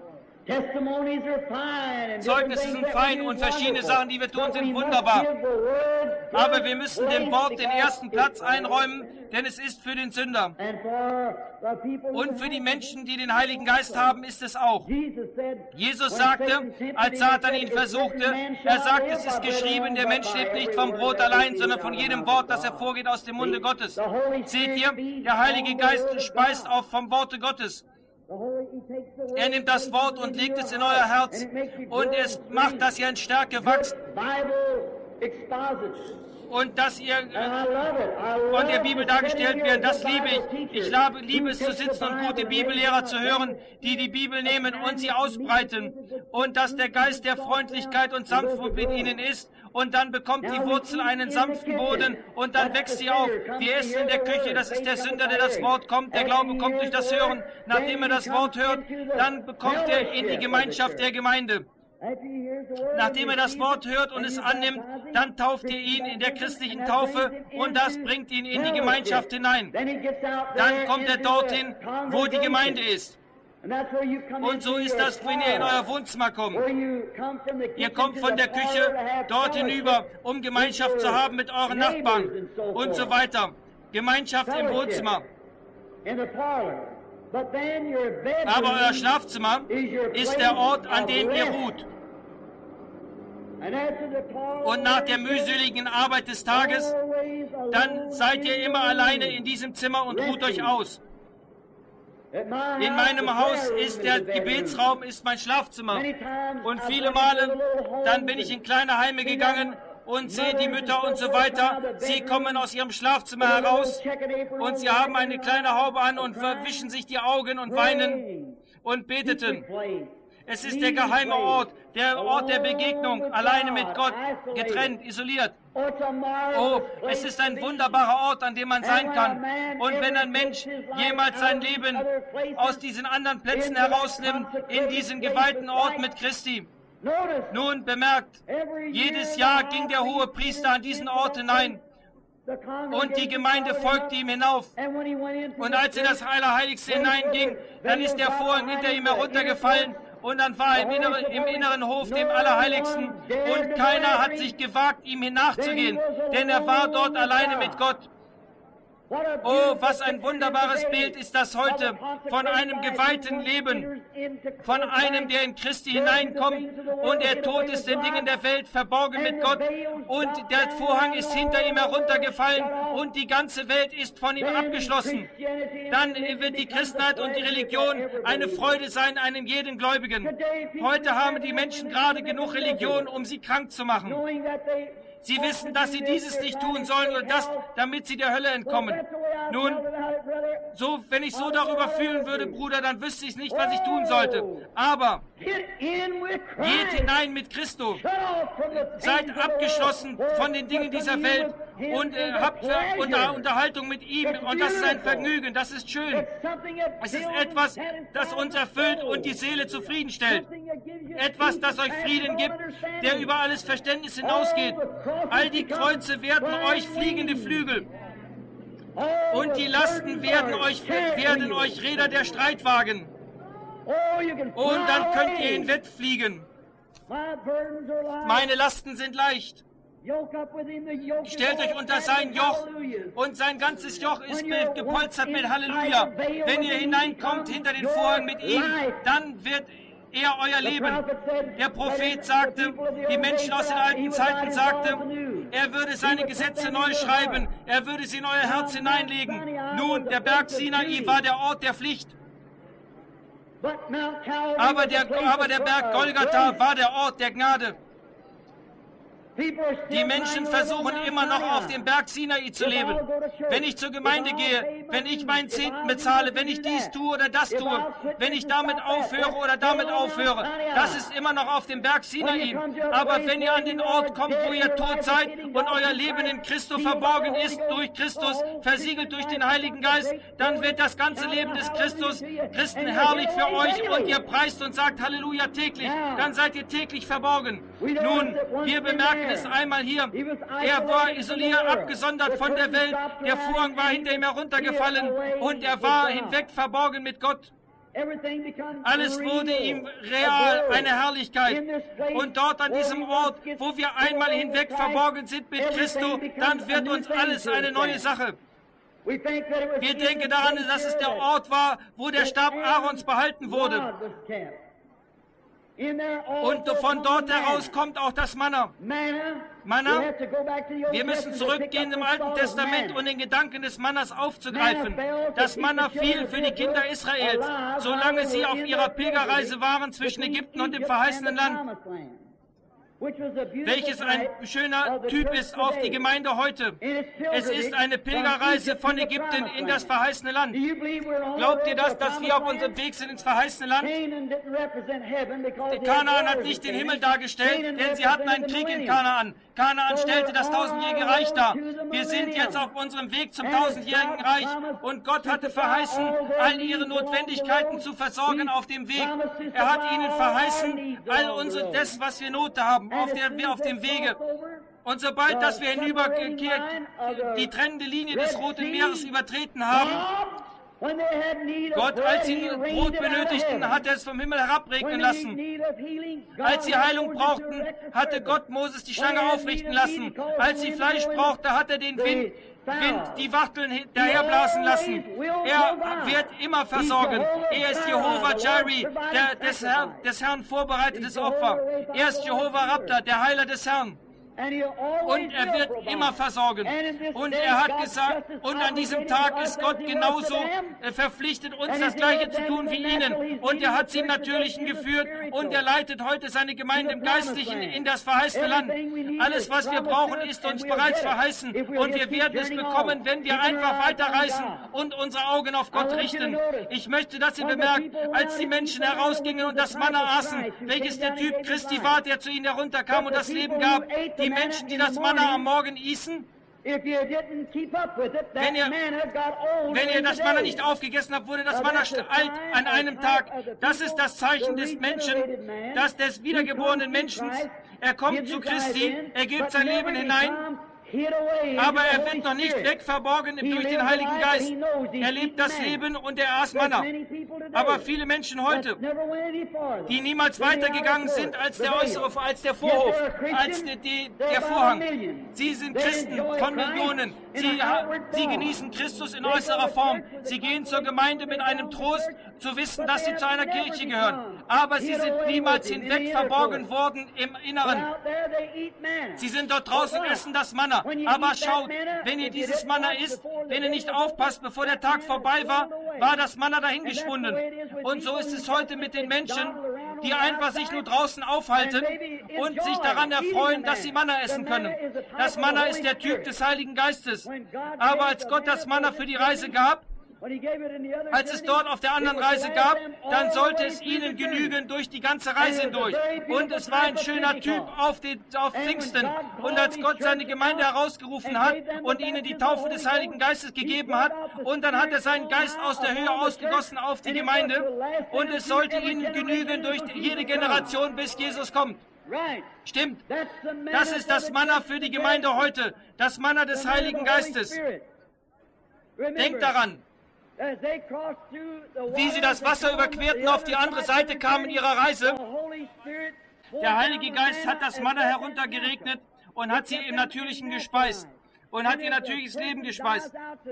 A: Zeugnisse sind fein und verschiedene Sachen, die wir tun, sind wunderbar. Aber wir müssen dem Wort den ersten Platz einräumen, denn es ist für den Sünder. Und für die Menschen, die den Heiligen Geist haben, ist es auch. Jesus sagte, als Satan ihn versuchte, er sagt, es ist geschrieben, der Mensch lebt nicht vom Brot allein, sondern von jedem Wort, das hervorgeht aus dem Munde Gottes. Seht ihr, der Heilige Geist speist auf vom Worte Gottes. Er nimmt das Wort und legt es in euer Herz und es macht, dass ihr in Stärke wächst. und dass ihr von der Bibel dargestellt werden. Das liebe ich. Ich liebe es zu sitzen und gute Bibellehrer zu hören, die die Bibel nehmen und sie ausbreiten. Und dass der Geist der Freundlichkeit und Sanftmut mit ihnen ist. Und dann bekommt die Wurzel einen sanften Boden und dann wächst sie auf. Wir essen in der Küche, das ist der Sünder, der das Wort kommt. Der Glaube kommt durch das Hören. Nachdem er das Wort hört, dann bekommt er in die Gemeinschaft der Gemeinde. Nachdem er das Wort hört und es annimmt, dann tauft ihr ihn in der christlichen Taufe und das bringt ihn in die Gemeinschaft hinein. Dann kommt er dorthin, wo die Gemeinde ist. Und so ist das, wenn ihr in euer Wohnzimmer kommt. Ihr kommt von der Küche dort hinüber, um Gemeinschaft zu haben mit euren Nachbarn und so weiter. Gemeinschaft im Wohnzimmer. Aber euer Schlafzimmer ist der Ort, an dem ihr ruht. Und nach der mühseligen Arbeit des Tages, dann seid ihr immer alleine in diesem Zimmer und ruht euch aus. In meinem Haus ist der Gebetsraum, ist mein Schlafzimmer. Und viele Male, dann bin ich in kleine Heime gegangen und sehe die Mütter und so weiter. Sie kommen aus ihrem Schlafzimmer heraus und sie haben eine kleine Haube an und verwischen sich die Augen und weinen und beteten. Es ist der geheime Ort der Begegnung, alleine mit Gott, getrennt, isoliert. Oh, es ist ein wunderbarer Ort, an dem man sein kann. Und wenn ein Mensch jemals sein Leben aus diesen anderen Plätzen herausnimmt, in diesen geweihten Ort mit Christi, nun bemerkt, jedes Jahr ging der Hohepriester an diesen Ort hinein und die Gemeinde folgte ihm hinauf. Und als er in das Allerheiligste hineinging, dann ist der Vorhang hinter ihm heruntergefallen und dann war er im inneren Hof dem Allerheiligsten und keiner hat sich gewagt, ihm nachzugehen, denn er war dort alleine mit Gott. Oh, was ein wunderbares Bild ist das heute von einem geweihten Leben, von einem, der in Christi hineinkommt und der tot ist den Dingen der Welt, verborgen mit Gott und der Vorhang ist hinter ihm heruntergefallen und die ganze Welt ist von ihm abgeschlossen. Dann wird die Christenheit und die Religion eine Freude sein einem jeden Gläubigen. Heute haben die Menschen gerade genug Religion, um sie krank zu machen. Sie wissen, dass sie dieses nicht tun sollen und das, damit sie der Hölle entkommen. Nun, wenn ich so darüber fühlen würde, Bruder, dann wüsste ich nicht, was ich tun sollte. Aber geht hinein mit Christus. Seid abgeschlossen von den Dingen dieser Welt und habt Unterhaltung mit ihm. Und das ist ein Vergnügen, das ist schön. Es ist etwas, das uns erfüllt und die Seele zufriedenstellt. Etwas, das euch Frieden gibt, der über alles Verständnis hinausgeht. All die Kreuze werden euch fliegende Flügel. Und die Lasten werden euch Räder der Streitwagen. Und dann könnt ihr hinwegfliegen. Meine Lasten sind leicht. Stellt euch unter sein Joch und sein ganzes Joch ist gepolstert mit Halleluja. Wenn ihr hineinkommt hinter den Vorhang mit ihm, dann wird er euer Leben. Der Prophet sagte, die Menschen aus den alten Zeiten sagten, er würde seine Gesetze neu schreiben, er würde sie in euer Herz hineinlegen. Nun, der Berg Sinai war der Ort der Pflicht. Aber der Berg Golgatha war der Ort der Gnade. Die Menschen versuchen immer noch auf dem Berg Sinai zu leben. Wenn ich zur Gemeinde gehe, wenn ich meinen Zehnten bezahle, wenn ich dies tue oder das tue, wenn ich damit aufhöre oder damit aufhöre, das ist immer noch auf dem Berg Sinai. Aber wenn ihr an den Ort kommt, wo ihr tot seid und euer Leben in Christus verborgen ist, durch Christus, versiegelt durch den Heiligen Geist, dann wird das ganze Leben des Christen herrlich für euch und ihr preist und sagt Halleluja täglich. Dann seid ihr täglich verborgen. Nun, wir bemerken es einmal hier. Er war isoliert, abgesondert von der Welt. Der Vorhang war hinter ihm heruntergefallen und er war hinweg verborgen mit Gott. Alles wurde ihm real, eine Herrlichkeit. Und dort an diesem Ort, wo wir einmal hinweg verborgen sind mit Christus, dann wird uns alles eine neue Sache. Wir denken daran, dass es der Ort war, wo der Stab Aarons behalten wurde. Und von dort heraus kommt auch das Manna. Manna, wir müssen zurückgehen im Alten Testament und den Gedanken des Mannas aufzugreifen. Das Manna fiel für die Kinder Israels, solange sie auf ihrer Pilgerreise waren zwischen Ägypten und dem verheißenen Land. welches ein schöner Typ ist auf die Gemeinde heute. Es ist eine Pilgerreise von Ägypten in das verheißene Land. Glaubt ihr das, dass wir auf unserem Weg sind ins verheißene Land? Kanaan hat nicht den Himmel dargestellt, denn sie hatten einen Krieg in Kanaan. Kanaan stellte das tausendjährige Reich dar. Wir sind jetzt auf unserem Weg zum tausendjährigen Reich und Gott hatte verheißen, all ihre Notwendigkeiten zu versorgen auf dem Weg. Er hat ihnen verheißen, all das, was wir Not haben, auf dem Wege. Und sobald, dass wir hinübergekehrt die trennende Linie des Roten Meeres übertreten haben, Gott, als sie Brot benötigten, hat er es vom Himmel herabregnen lassen. Als sie Heilung brauchten, hatte Gott Moses die Schlange aufrichten lassen. Als sie Fleisch brauchte, hat er den Wind die Wachteln daherblasen lassen. Er wird immer versorgen. Er ist Jehova Jireh, des Herrn vorbereitetes Opfer. Er ist Jehova Rapha, der Heiler des Herrn. Und er wird immer versorgen. Und er hat gesagt, und an diesem Tag ist Gott genauso verpflichtet, uns das Gleiche zu tun wie ihnen. Und er hat sie im Natürlichen geführt und er leitet heute seine Gemeinde im Geistlichen in das verheißene Land. Alles, was wir brauchen, ist uns bereits verheißen. Und wir werden es bekommen, wenn wir einfach weiterreisen und unsere Augen auf Gott richten. Ich möchte, dass ihr bemerkt, als die Menschen herausgingen und das Manna aßen, welches der Typ Christi war, der zu ihnen herunterkam und das Leben gab, die Menschen, die das Manna am Morgen ließen, wenn ihr das Manna nicht aufgegessen habt, wurde das Manna alt an einem Tag. Das ist das Zeichen des Menschen, des wiedergeborenen Menschen. Er kommt zu Christi, er gibt sein Leben hinein, aber er wird noch nicht wegverborgen durch den Heiligen Geist. Er lebt das Leben und er aß Manna. Aber viele Menschen heute, die niemals weitergegangen sind als der Vorhof, als der Vorhang. Sie sind Christen von Millionen. Sie genießen Christus in äußerer Form. Sie gehen zur Gemeinde mit einem Trost, zu wissen, dass sie zu einer Kirche gehören. Aber sie sind niemals hinweg verborgen worden im Inneren. Sie sind dort draußen, essen das Manna. Aber schaut, wenn ihr dieses Manna isst, wenn ihr nicht aufpasst, bevor der Tag vorbei war, war das Manna dahingeschwunden. Und so ist es heute mit den Menschen, die einfach sich nur draußen aufhalten und sich daran erfreuen, dass sie Manna essen können. Das Manna ist der Typ des Heiligen Geistes. Aber als Gott das Manna für die Reise gab, als es dort auf der anderen Reise gab, dann sollte es ihnen genügen durch die ganze Reise hindurch. Und es war ein schöner Typ auf Pfingsten. Und als Gott seine Gemeinde herausgerufen hat und ihnen die Taufe des Heiligen Geistes gegeben hat, und dann hat er seinen Geist aus der Höhe ausgegossen auf die Gemeinde, und es sollte ihnen genügen durch jede Generation, bis Jesus kommt. Stimmt. Das ist das Manna für die Gemeinde heute. Das Manna des Heiligen Geistes. Denkt daran, wie sie das Wasser überquerten, auf die andere Seite kamen in ihrer Reise. Der Heilige Geist hat das Manna heruntergeregnet und hat sie im Natürlichen gespeist und hat ihr natürliches Leben gespeist.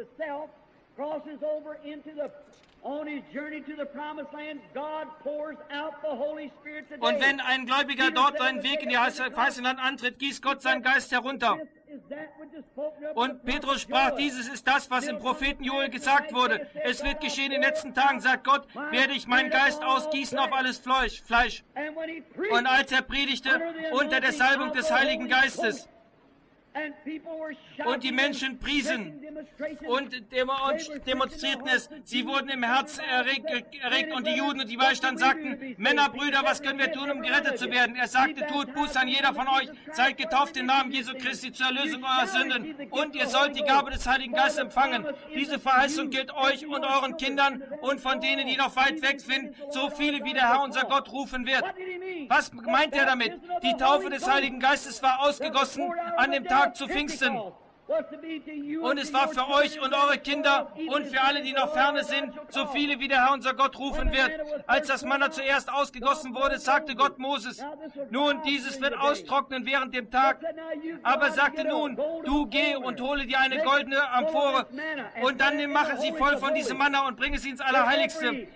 A: Und wenn ein Gläubiger dort seinen Weg in das verheißene Land antritt, gießt Gott seinen Geist herunter. Und Petrus sprach, dieses ist das, was im Propheten Joel gesagt wurde. Es wird geschehen in den letzten Tagen, sagt Gott, werde ich meinen Geist ausgießen auf alles Fleisch. Und als er predigte, unter der Salbung des Heiligen Geistes, und die Menschen priesen und demonstrierten es. Sie wurden im Herz erregt und die Juden und die Beistanden sagten, Männer, Brüder, was können wir tun, um gerettet zu werden? Er sagte, tut Buße an jeder von euch, seid getauft im Namen Jesu Christi zur Erlösung eurer Sünden und ihr sollt die Gabe des Heiligen Geistes empfangen. Diese Verheißung gilt euch und euren Kindern und von denen, die noch weit weg sind, so viele wie der Herr unser Gott rufen wird. Was meint er damit? Die Taufe des Heiligen Geistes war ausgegossen an dem Tag zu Pfingsten. Und es war für euch und eure Kinder und für alle, die noch ferne sind, so viele wie der Herr unser Gott rufen wird. Als das Manna zuerst ausgegossen wurde, sagte Gott Moses, nun, dieses wird austrocknen während dem Tag. Aber sagte nun, du geh und hole dir eine goldene Amphore und dann mache sie voll von diesem Manna und bringe sie ins Allerheiligste.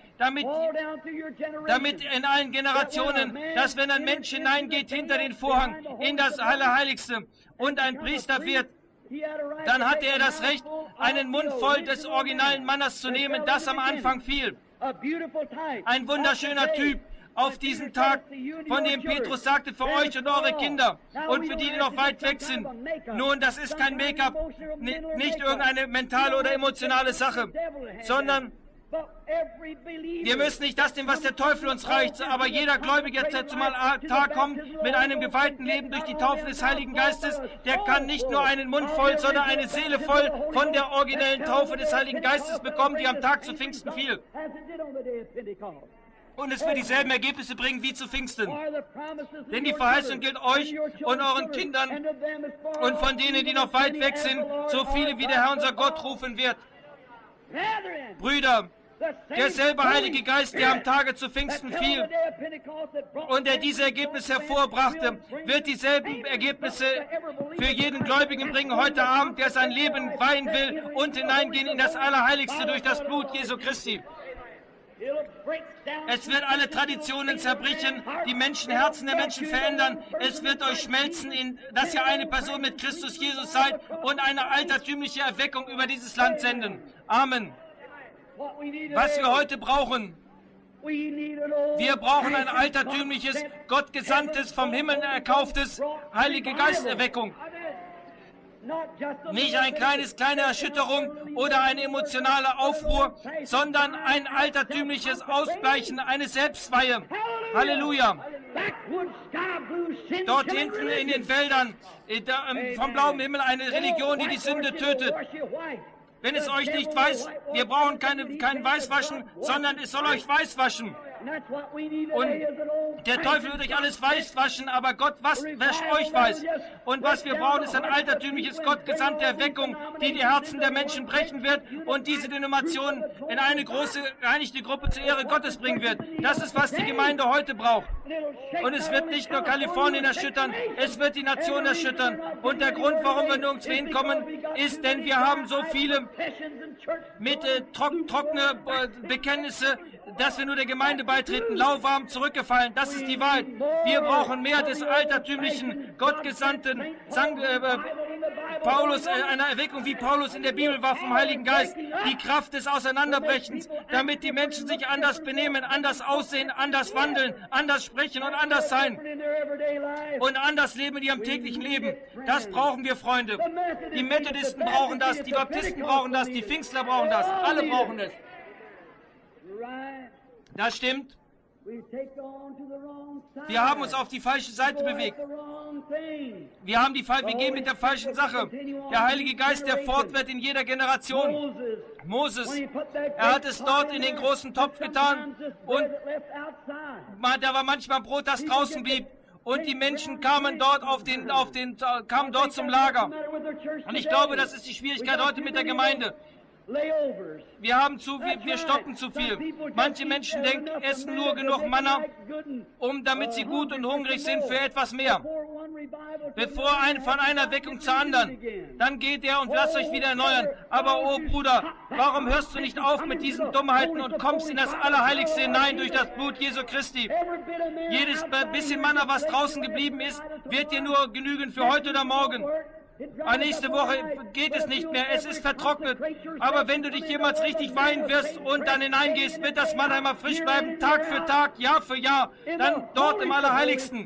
A: Damit in allen Generationen, dass wenn ein Mensch hineingeht hinter den Vorhang in das Allerheiligste und ein Priester wird, dann hatte er das Recht, einen Mund voll des originalen Mannas zu nehmen, das am Anfang fiel. Ein wunderschöner Typ, auf diesen Tag, von dem Petrus sagte, für euch und eure Kinder und für die, die noch weit weg sind. Nun, das ist kein Make-up, nicht irgendeine mentale oder emotionale Sache, sondern wir müssen nicht das nehmen, was der Teufel uns reicht, aber jeder Gläubige, der zum Tag kommt mit einem geweihten Leben durch die Taufe des Heiligen Geistes, der kann nicht nur einen Mund voll, sondern eine Seele voll von der originellen Taufe des Heiligen Geistes bekommen, die am Tag zu Pfingsten fiel. Und es wird dieselben Ergebnisse bringen wie zu Pfingsten. Denn die Verheißung gilt euch und euren Kindern und von denen, die noch weit weg sind, so viele wie der Herr unser Gott rufen wird. Brüder, derselbe Heilige Geist, der am Tage zu Pfingsten fiel und der diese Ergebnisse hervorbrachte, wird dieselben Ergebnisse für jeden Gläubigen bringen heute Abend, der sein Leben weihen will und hineingehen in das Allerheiligste durch das Blut Jesu Christi. Es wird alle Traditionen zerbrechen, die Herzen der Menschen verändern. Es wird euch schmelzen, dass ihr eine Person mit Christus Jesus seid und eine altertümliche Erweckung über dieses Land senden. Amen. Was wir heute brauchen, wir brauchen ein altertümliches, gottgesandtes, vom Himmel erkauftes Heilige Geisterweckung. Nicht eine kleine Erschütterung oder eine emotionale Aufruhr, sondern ein altertümliches Ausbleichen, eine Selbstweihe. Halleluja! Dort hinten in den Wäldern, vom blauen Himmel, eine Religion, die die Sünde tötet. Wenn es euch nicht weiß, wir brauchen kein Weißwaschen, sondern es soll euch weiß waschen. Und der Teufel wird euch alles weiß waschen, aber Gott wäscht euch weiß. Und was wir brauchen, ist ein altertümliches, gottgesandte Erweckung, die die Herzen der Menschen brechen wird und diese Denomination in eine große, geeinigte Gruppe zur Ehre Gottes bringen wird. Das ist, was die Gemeinde heute braucht. Und es wird nicht nur Kalifornien erschüttern, es wird die Nation erschüttern. Und der Grund, warum wir nirgends hinkommen, ist, denn wir haben so viele mit trockene Bekenntnisse, dass wir nur der Gemeinde beitreten, lauwarm zurückgefallen. Das ist die Wahrheit. Wir brauchen mehr des altertümlichen, gottgesandten Paulus, einer Erweckung wie Paulus in der Bibel war vom Heiligen Geist. Die Kraft des Auseinanderbrechens, damit die Menschen sich anders benehmen, anders aussehen, anders wandeln, anders sprechen und anders sein. Und anders leben in ihrem täglichen Leben. Das brauchen wir, Freunde. Die Methodisten brauchen das, die Baptisten brauchen das, die Pfingstler brauchen das. Alle brauchen es. Das stimmt. Wir haben uns auf die falsche Seite bewegt. Wir gehen mit der falschen Sache. Der Heilige Geist, der fortwährt in jeder Generation. Moses, er hat es dort in den großen Topf getan und da war manchmal Brot, das draußen blieb. Und die Menschen kamen dort kamen dort zum Lager. Und ich glaube, das ist die Schwierigkeit heute mit der Gemeinde. Wir stoppen zu viel. Manche Menschen denken, essen nur genug Manna, damit sie gut und hungrig sind für etwas mehr. Von einer Weckung zur anderen. Dann geht er und lasst euch wieder erneuern. Aber oh Bruder, warum hörst du nicht auf mit diesen Dummheiten und kommst in das Allerheiligste hinein durch das Blut Jesu Christi? Jedes bisschen Manna, was draußen geblieben ist, wird dir nur genügen für heute oder morgen. Aber nächste Woche geht es nicht mehr, es ist vertrocknet. Aber wenn du dich jemals richtig weihen wirst und dann hineingehst, wird das Manna immer frisch bleiben, Tag für Tag, Jahr für Jahr, dann dort im Allerheiligsten.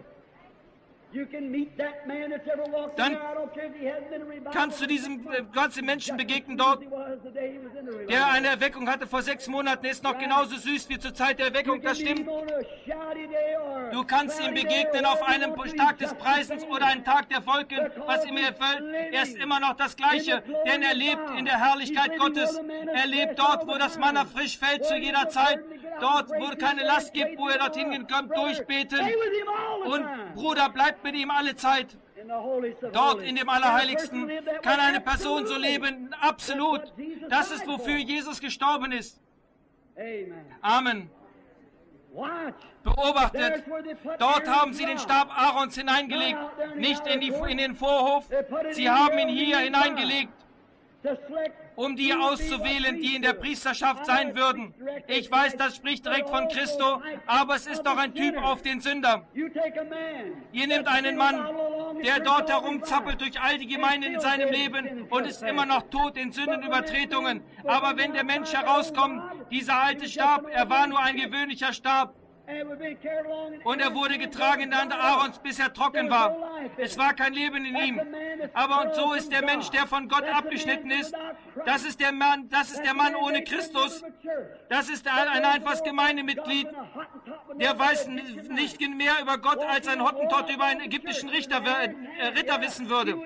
A: Dann kannst du diesem ganzen Menschen begegnen dort, der eine Erweckung hatte vor 6 Monaten, ist noch genauso süß wie zur Zeit der Erweckung, das stimmt. Du kannst ihm begegnen auf einem Tag des Preisens oder einem Tag der Wolken, was immer er fällt. Er ist immer noch das Gleiche, denn er lebt in der Herrlichkeit Gottes. Er lebt dort, wo das Manna frisch fällt zu jeder Zeit. Dort, wo es keine Last gibt, wo er dorthin kommt, durchbeten. Und Bruder, bleibt mit ihm alle Zeit. Dort in dem Allerheiligsten kann eine Person so leben, absolut. Das ist, wofür Jesus gestorben ist. Amen. Beobachtet, dort haben sie den Stab Aarons hineingelegt, nicht in den Vorhof. Sie haben ihn hier hineingelegt, um die auszuwählen, die in der Priesterschaft sein würden. Ich weiß, das spricht direkt von Christo, aber es ist doch ein Typ auf den Sünder. Ihr nehmt einen Mann, der dort herumzappelt durch all die Gemeinden in seinem Leben und ist immer noch tot in Sündenübertretungen. Aber wenn der Mensch herauskommt, dieser alte Stab, er war nur ein gewöhnlicher Stab. Und er wurde getragen in der Hand Aarons, bis er trocken war. Es war kein Leben in ihm. Aber und so ist der Mensch, der von Gott abgeschnitten ist. Das ist der Mann ohne Christus. Das ist ein einfaches Gemeindemitglied. Der weiß nicht mehr über Gott, als ein Hottentott über einen ägyptischen Ritter wissen würde.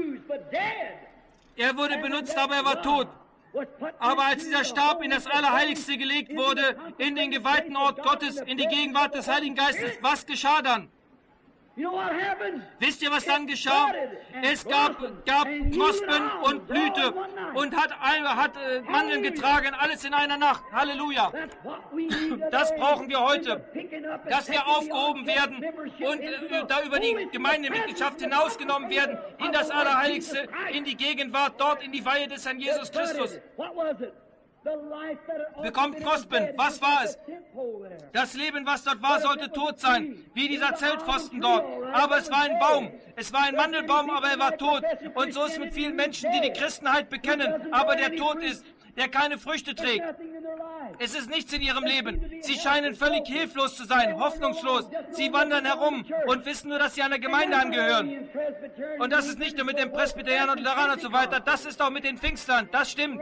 A: Er wurde benutzt, aber er war tot. Aber als dieser Stab in das Allerheiligste gelegt wurde, in den geweihten Ort Gottes, in die Gegenwart des Heiligen Geistes, was geschah dann? Wisst ihr, was dann geschah? Es gab Knospen und Blüte und hat Mandeln getragen, alles in einer Nacht. Halleluja. Das brauchen wir heute, dass wir aufgehoben werden und da über die Gemeindemitgliedschaft hinausgenommen werden in das Allerheiligste, in die Gegenwart, dort in die Weihe des Herrn Jesus Christus. Bekommt Knospen. Was war es? Das Leben, was dort war, sollte tot sein, wie dieser Zeltpfosten dort. Aber es war ein Baum. Es war ein Mandelbaum, aber er war tot. Und so ist es mit vielen Menschen, die die Christenheit bekennen, aber der tot ist, der keine Früchte trägt. Es ist nichts in ihrem Leben. Sie scheinen völlig hilflos zu sein, hoffnungslos. Sie wandern herum und wissen nur, dass sie einer Gemeinde angehören. Und das ist nicht nur mit den Presbyterianern und Lutheranern und so weiter. Das ist auch mit den Pfingstlern. Das stimmt.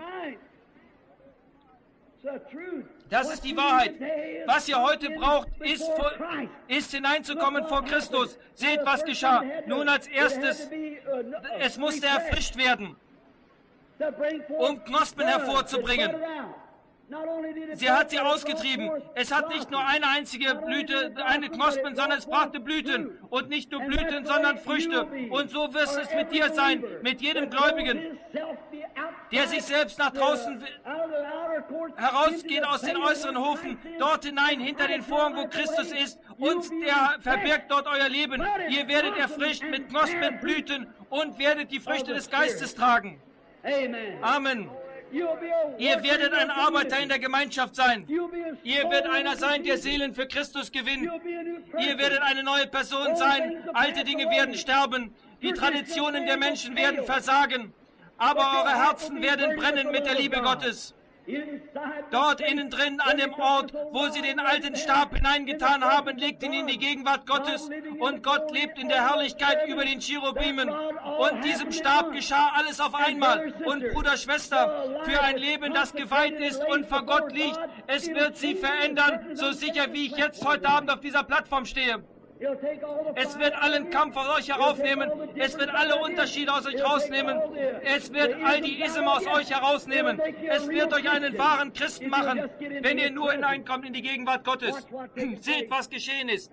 A: Das ist die Wahrheit. Was ihr heute braucht, ist hineinzukommen vor Christus. Seht, was geschah. Nun als erstes, es musste erfrischt werden, um Knospen hervorzubringen. Sie hat sie ausgetrieben. Es hat nicht nur eine einzige Blüte, eine Knospen, sondern es brachte Blüten. Und nicht nur Blüten, sondern Früchte. Und so wird es mit dir sein, mit jedem Gläubigen, der sich selbst nach draußen herausgeht aus den äußeren Hofen, dort hinein, hinter den Vorhang, wo Christus ist, und der verbirgt dort euer Leben. Ihr werdet erfrischt mit Knospen, Blüten und werdet die Früchte des Geistes tragen. Amen. Ihr werdet ein Arbeiter in der Gemeinschaft sein. Ihr werdet einer sein, der Seelen für Christus gewinnt. Ihr werdet eine neue Person sein. Alte Dinge werden sterben. Die Traditionen der Menschen werden versagen. Aber eure Herzen werden brennen mit der Liebe Gottes. Dort innen drin an dem Ort, wo sie den alten Stab hineingetan haben, legt ihn in die Gegenwart Gottes und Gott lebt in der Herrlichkeit über den Cherubimen. Und diesem Stab geschah alles auf einmal. Und Bruder, Schwester, für ein Leben, das geweiht ist und vor Gott liegt, es wird sie verändern, so sicher wie ich jetzt heute Abend auf dieser Plattform stehe. Es wird allen Kampf aus euch herausnehmen. Es wird alle Unterschiede aus euch rausnehmen. Es wird all die Ismen aus euch herausnehmen. Es wird euch einen wahren Christen machen, wenn ihr nur hineinkommt in die Gegenwart Gottes. Seht, was geschehen ist.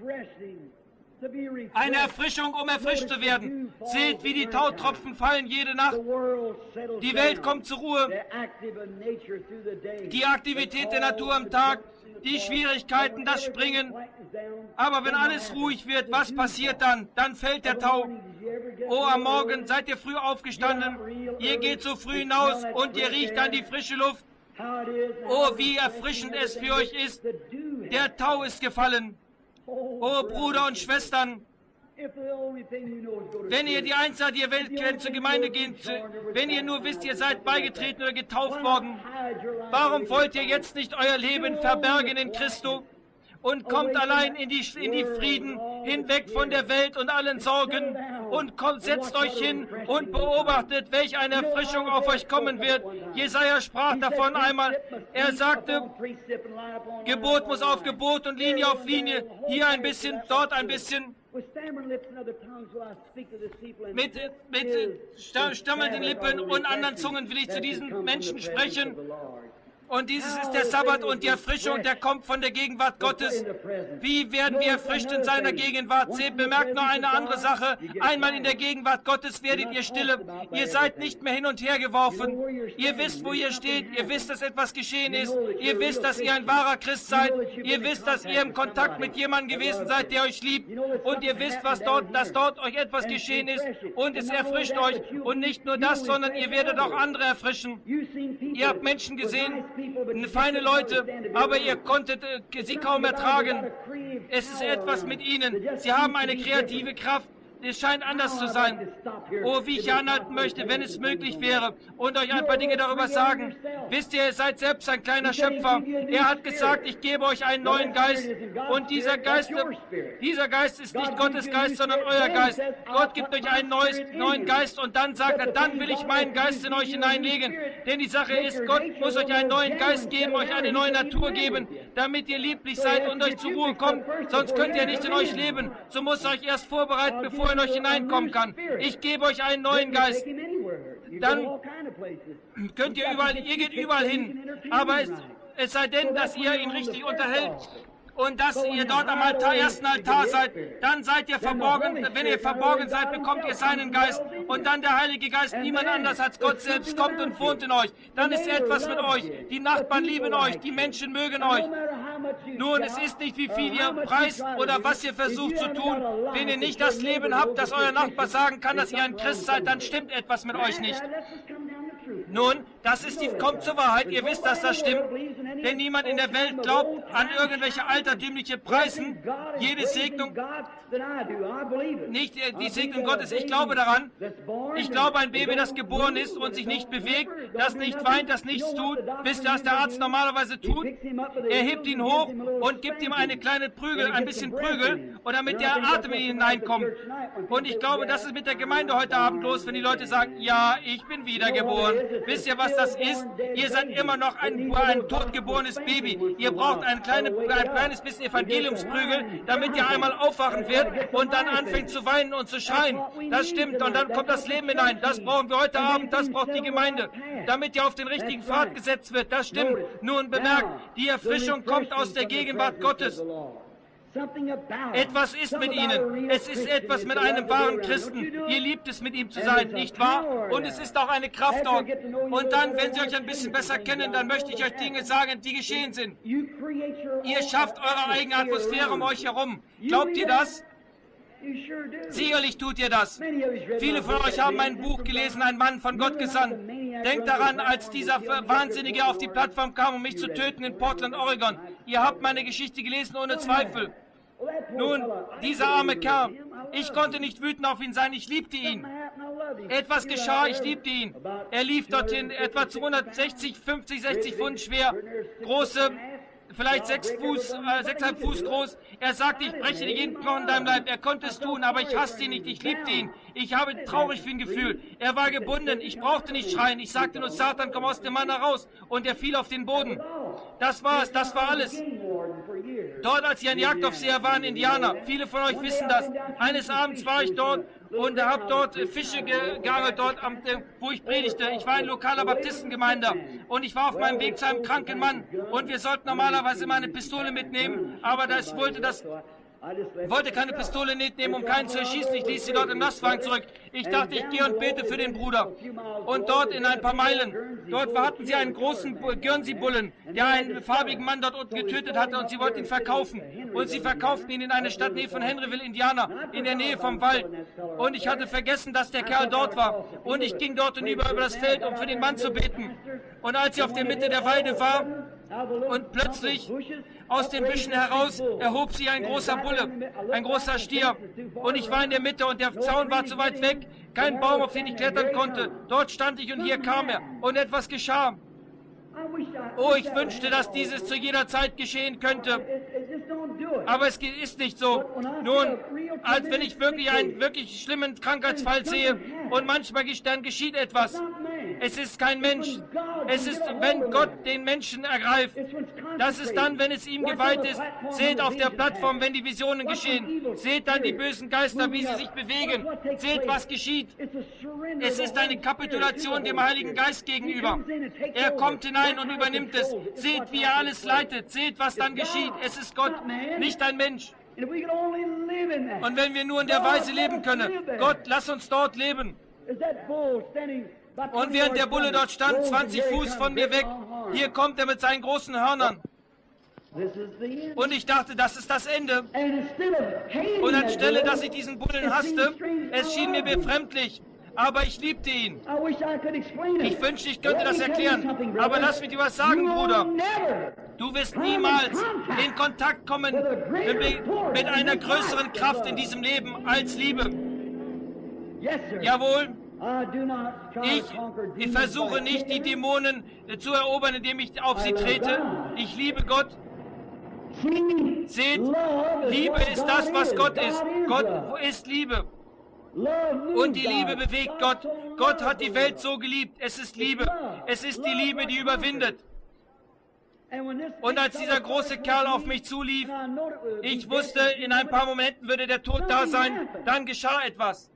A: Eine Erfrischung, um erfrischt zu werden. Seht, wie die Tautropfen fallen jede Nacht. Die Welt kommt zur Ruhe. Die Aktivität der Natur am Tag, die Schwierigkeiten, das Springen. Aber wenn alles ruhig wird, was passiert dann? Dann fällt der Tau. Oh, am Morgen seid ihr früh aufgestanden. Ihr geht so früh hinaus und ihr riecht dann die frische Luft. Oh, wie erfrischend es für euch ist. Der Tau ist gefallen. Oh, Bruder und Schwestern, wenn ihr die Einzahl, ihr wollt zur Gemeinde gehen, wenn ihr nur wisst, ihr seid beigetreten oder getauft worden, warum wollt ihr jetzt nicht euer Leben verbergen in Christo und kommt allein in die Frieden, hinweg von der Welt und allen Sorgen und setzt euch hin und beobachtet, welch eine Erfrischung auf euch kommen wird. Jesaja sprach davon einmal, er sagte, Gebot muss auf Gebot und Linie auf Linie, hier ein bisschen, dort ein bisschen. Mit stammelnden Lippen und anderen Zungen will ich zu diesen Menschen sprechen. Und dieses ist der Sabbat und die Erfrischung, der kommt von der Gegenwart Gottes. Wie werden wir erfrischt in seiner Gegenwart? Seht, bemerkt noch eine andere Sache. Einmal in der Gegenwart Gottes werdet ihr stille. Ihr seid nicht mehr hin und her geworfen. Ihr wisst, wo ihr steht. Ihr wisst, dass etwas geschehen ist. Ihr wisst, dass ihr ein wahrer Christ seid. Ihr wisst, dass ihr im Kontakt mit jemandem gewesen seid, der euch liebt. Und ihr wisst, dass dort euch etwas geschehen ist. Und es erfrischt euch. Und nicht nur das, sondern ihr werdet auch andere erfrischen. Ihr habt Menschen gesehen, feine Leute, aber ihr konntet sie kaum ertragen. Es ist etwas mit ihnen. Sie haben eine kreative Kraft. es scheint anders zu sein. Oh, wie ich hier anhalten möchte, wenn es möglich wäre und euch ein paar Dinge darüber sagen. Wisst ihr seid selbst ein kleiner Schöpfer. Er hat gesagt, ich gebe euch einen neuen Geist. Und dieser Geist ist nicht Gottes Geist, sondern euer Geist. Gott gibt euch einen neuen Geist und dann sagt er, dann will ich meinen Geist in euch hineinlegen. Denn die Sache ist, Gott muss euch einen neuen Geist geben, euch eine neue Natur geben, damit ihr lieblich seid und euch zur Ruhe kommt. Sonst könnt ihr nicht in euch leben. So muss er euch erst vorbereiten, bevor er in euch hineinkommen kann. Ich gebe euch einen neuen Geist. Dann könnt ihr geht überall hin. Aber es sei denn, dass ihr ihn richtig unterhält und dass ihr dort am ersten Altar seid, dann seid ihr verborgen. Wenn ihr verborgen seid, bekommt ihr seinen Geist. Und dann der Heilige Geist, niemand anders als Gott selbst, kommt und wohnt in euch. Dann ist etwas mit euch. Die Nachbarn lieben euch, die Menschen mögen euch. Nun, es ist nicht, wie viel ihr preist oder was ihr versucht zu tun. Wenn ihr nicht das Leben habt, dass euer Nachbar sagen kann, dass ihr ein Christ seid, dann stimmt etwas mit euch nicht. Nun, kommt zur Wahrheit, ihr wisst, dass das stimmt, denn niemand in der Welt glaubt an irgendwelche altertümliche Preisen, jede Segnung, nicht die Segnung Gottes, ich glaube daran, ich glaube ein Baby, das geboren ist und sich nicht bewegt, das nicht weint, das nichts tut, wisst ihr, was der Arzt normalerweise tut? Er hebt ihn hoch und gibt ihm ein bisschen Prügel, und damit der Atem in ihn hineinkommt. Und ich glaube, das ist mit der Gemeinde heute Abend los, wenn die Leute sagen, ja, ich bin wiedergeboren. Wisst ihr, was das ist? Ihr seid immer noch ein totgeborenes Baby. Ihr braucht ein kleines bisschen Evangeliumsprügel, damit ihr einmal aufwachen wird und dann anfängt zu weinen und zu schreien. Das stimmt, und dann kommt das Leben hinein. Das brauchen wir heute Abend, das braucht die Gemeinde, damit ihr auf den richtigen Pfad gesetzt wird. Das stimmt. Nun bemerkt, die Erfrischung kommt aus der Gegenwart Gottes. Etwas ist mit ihnen. Es ist etwas mit einem wahren Christen. Ihr liebt es, mit ihm zu sein, nicht wahr? Und es ist auch eine Kraft dort. Und dann, wenn Sie euch ein bisschen besser kennen, dann möchte ich euch Dinge sagen, die geschehen sind. Ihr schafft eure eigene Atmosphäre um euch herum. Glaubt ihr das? Sicherlich tut ihr das. Viele von euch haben ein Buch gelesen, ein Mann von Gott gesandt. Denkt daran, als dieser Wahnsinnige auf die Plattform kam, um mich zu töten in Portland, Oregon. Ihr habt meine Geschichte gelesen, ohne Zweifel. Nun, dieser arme Kerl, ich konnte nicht wütend auf ihn sein, ich liebte ihn. Etwas geschah, ich liebte ihn. Er lief dorthin, etwa 260, 50, 60 Pfund schwer, große, vielleicht 6,5 Fuß groß. Er sagte, ich breche dir jeden Knochen in deinem Leib. Er konnte es tun, aber ich hasste ihn nicht, ich liebte ihn. Ich habe traurig für ihn gefühlt. Er war gebunden, ich brauchte nicht schreien. Ich sagte nur, Satan, komm aus dem Mann heraus. Und er fiel auf den Boden. Das war's, das war alles. Dort, als ich ein Jagdaufseher war, in Indianer, viele von euch wissen das. Eines Abends war ich dort und habe dort Fische geangelt, dort, wo ich predigte. Ich war ein lokaler Baptistengemeinde und ich war auf meinem Weg zu einem kranken Mann. Und wir sollten normalerweise immer eine Pistole mitnehmen, aber wollte keine Pistole mitnehmen, um keinen zu erschießen. Ich ließ sie dort im Lastwagen zurück. Ich dachte, ich gehe und bete für den Bruder. Und dort in ein paar Meilen, dort hatten sie einen großen Guernsey-Bullen, der einen farbigen Mann dort unten getötet hatte, und sie wollten ihn verkaufen. Und sie verkauften ihn in eine Stadt nähe von Henryville, Indiana, in der Nähe vom Wald. Und ich hatte vergessen, dass der Kerl dort war. Und ich ging dort und über das Feld, um für den Mann zu beten. Und als ich auf der Mitte der Weide war, und plötzlich aus den Büschen heraus erhob sich ein großer Bulle, ein großer Stier. Und ich war in der Mitte und der Zaun war zu weit weg, kein Baum, auf den ich klettern konnte. Dort stand ich und hier kam er und etwas geschah. Oh, ich wünschte, dass dieses zu jeder Zeit geschehen könnte. Aber es ist nicht so. Nun, als wenn ich wirklich einen wirklich schlimmen Krankheitsfall sehe und manchmal dann geschieht etwas. Es ist kein Mensch. Es ist, wenn Gott den Menschen ergreift. Das ist dann, wenn es ihm geweiht ist. Seht auf der Plattform, wenn die Visionen geschehen. Seht dann die bösen Geister, wie sie sich bewegen. Seht, was geschieht. Es ist eine Kapitulation dem Heiligen Geist gegenüber. Er kommt hinein und übernimmt es. Seht, wie er alles leitet. Seht, was dann geschieht. Es ist Gott, nicht ein Mensch. Und wenn wir nur in der Weise leben können, Gott, lass uns dort leben. Und während der Bulle dort stand, 20 Fuß von mir weg, hier kommt er mit seinen großen Hörnern. Und ich dachte, das ist das Ende. Und anstelle, dass ich diesen Bullen hasste, es schien mir befremdlich. Aber ich liebte ihn. Ich wünschte, ich könnte das erklären. Aber lass mich dir was sagen, Bruder. Du wirst niemals in Kontakt kommen mit einer größeren Kraft in diesem Leben als Liebe. Jawohl, ich versuche nicht, die Dämonen zu erobern, indem ich auf sie trete. Ich liebe Gott. Seht, Liebe ist das, was Gott ist. Gott ist Liebe. Und die Liebe bewegt Gott. Gott hat die Welt so geliebt. Es ist Liebe. Es ist die Liebe, die überwindet. Und als dieser große Kerl auf mich zulief, ich wusste, in ein paar Momenten würde der Tod da sein, dann geschah etwas.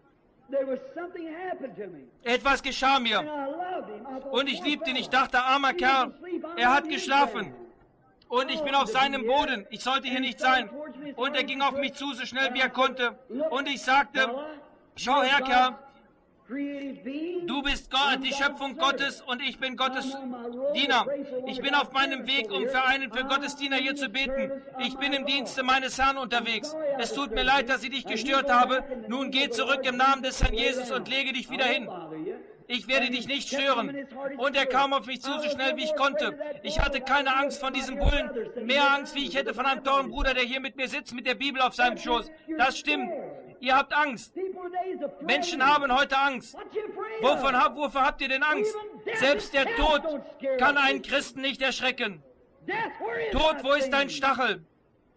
A: Etwas geschah mir. Und ich liebte ihn. Ich dachte, armer Kerl, er hat geschlafen. Und ich bin auf seinem Boden. Ich sollte hier nicht sein. Und er ging auf mich zu, so schnell wie er konnte. Und ich sagte, schau her, Kerl, du bist Gott, die Schöpfung Gottes und ich bin Gottes Diener. Ich bin auf meinem Weg, um für einen für Gottes Diener hier zu beten. Ich bin im Dienste meines Herrn unterwegs. Es tut mir leid, dass ich dich gestört habe. Nun geh zurück im Namen des Herrn Jesus und lege dich wieder hin. Ich werde dich nicht stören. Und er kam auf mich zu, so schnell wie ich konnte. Ich hatte keine Angst von diesem Bullen. Mehr Angst, wie ich hätte von einem teuren Bruder, der hier mit mir sitzt, mit der Bibel auf seinem Schoß. Das stimmt. Ihr habt Angst. Menschen haben heute Angst. Wovor habt ihr denn Angst? Selbst der Tod kann einen Christen nicht erschrecken. Tod, wo ist dein Stachel?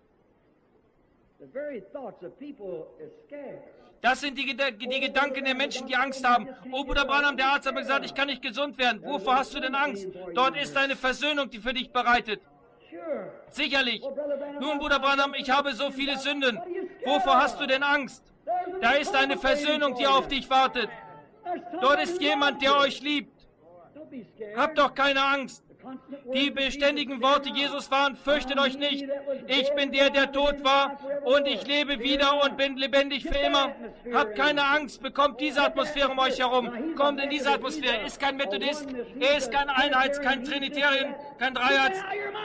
A: Das sind die Gedanken der Menschen, die Angst haben. Oh, Bruder Branham, der Arzt hat mir gesagt, ich kann nicht gesund werden. Wovor hast du denn Angst? Dort ist eine Versöhnung, die für dich bereitet. Sicherlich. Nun, Bruder Branham, ich habe so viele Sünden. Wovor hast du denn Angst? Da ist eine Versöhnung, die auf dich wartet. Dort ist jemand, der euch liebt. Habt doch keine Angst. Die beständigen Worte Jesus waren, fürchtet euch nicht. Ich bin der, der tot war und ich lebe wieder und bin lebendig für immer. Habt keine Angst, bekommt diese Atmosphäre um euch herum. Kommt in diese Atmosphäre. Er ist kein Methodist, er ist kein Einheits-, kein Trinitarian, kein Dreieins.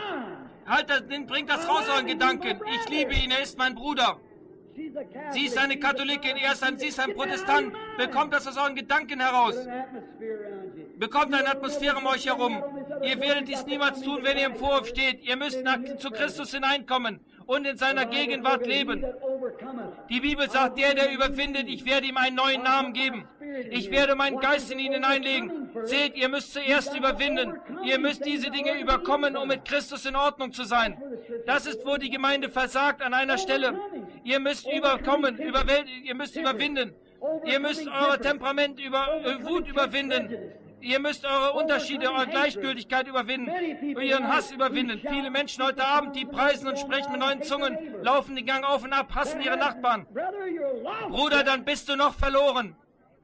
A: Bringt das raus, euren Gedanken. Ich liebe ihn, er ist mein Bruder. Sie ist eine Katholikin, sie ist ein Protestant. Bekommt das aus euren Gedanken heraus. Bekommt eine Atmosphäre um euch herum. Ihr werdet dies niemals tun, wenn ihr im Vorhof steht. Ihr müsst zu Christus hineinkommen und in seiner Gegenwart leben. Die Bibel sagt, der überwindet, ich werde ihm einen neuen Namen geben. Ich werde meinen Geist in ihn hineinlegen. Seht, ihr müsst zuerst überwinden. Ihr müsst diese Dinge überkommen, um mit Christus in Ordnung zu sein. Das ist, wo die Gemeinde versagt, an einer Stelle. Ihr müsst ihr müsst überwinden. Ihr müsst euer Temperament Wut überwinden. Ihr müsst eure Unterschiede, eure Gleichgültigkeit überwinden, ihren Hass überwinden. Viele Menschen heute Abend, die preisen und sprechen mit neuen Zungen, laufen den Gang auf und ab, hassen ihre Nachbarn. Bruder, dann bist du noch verloren.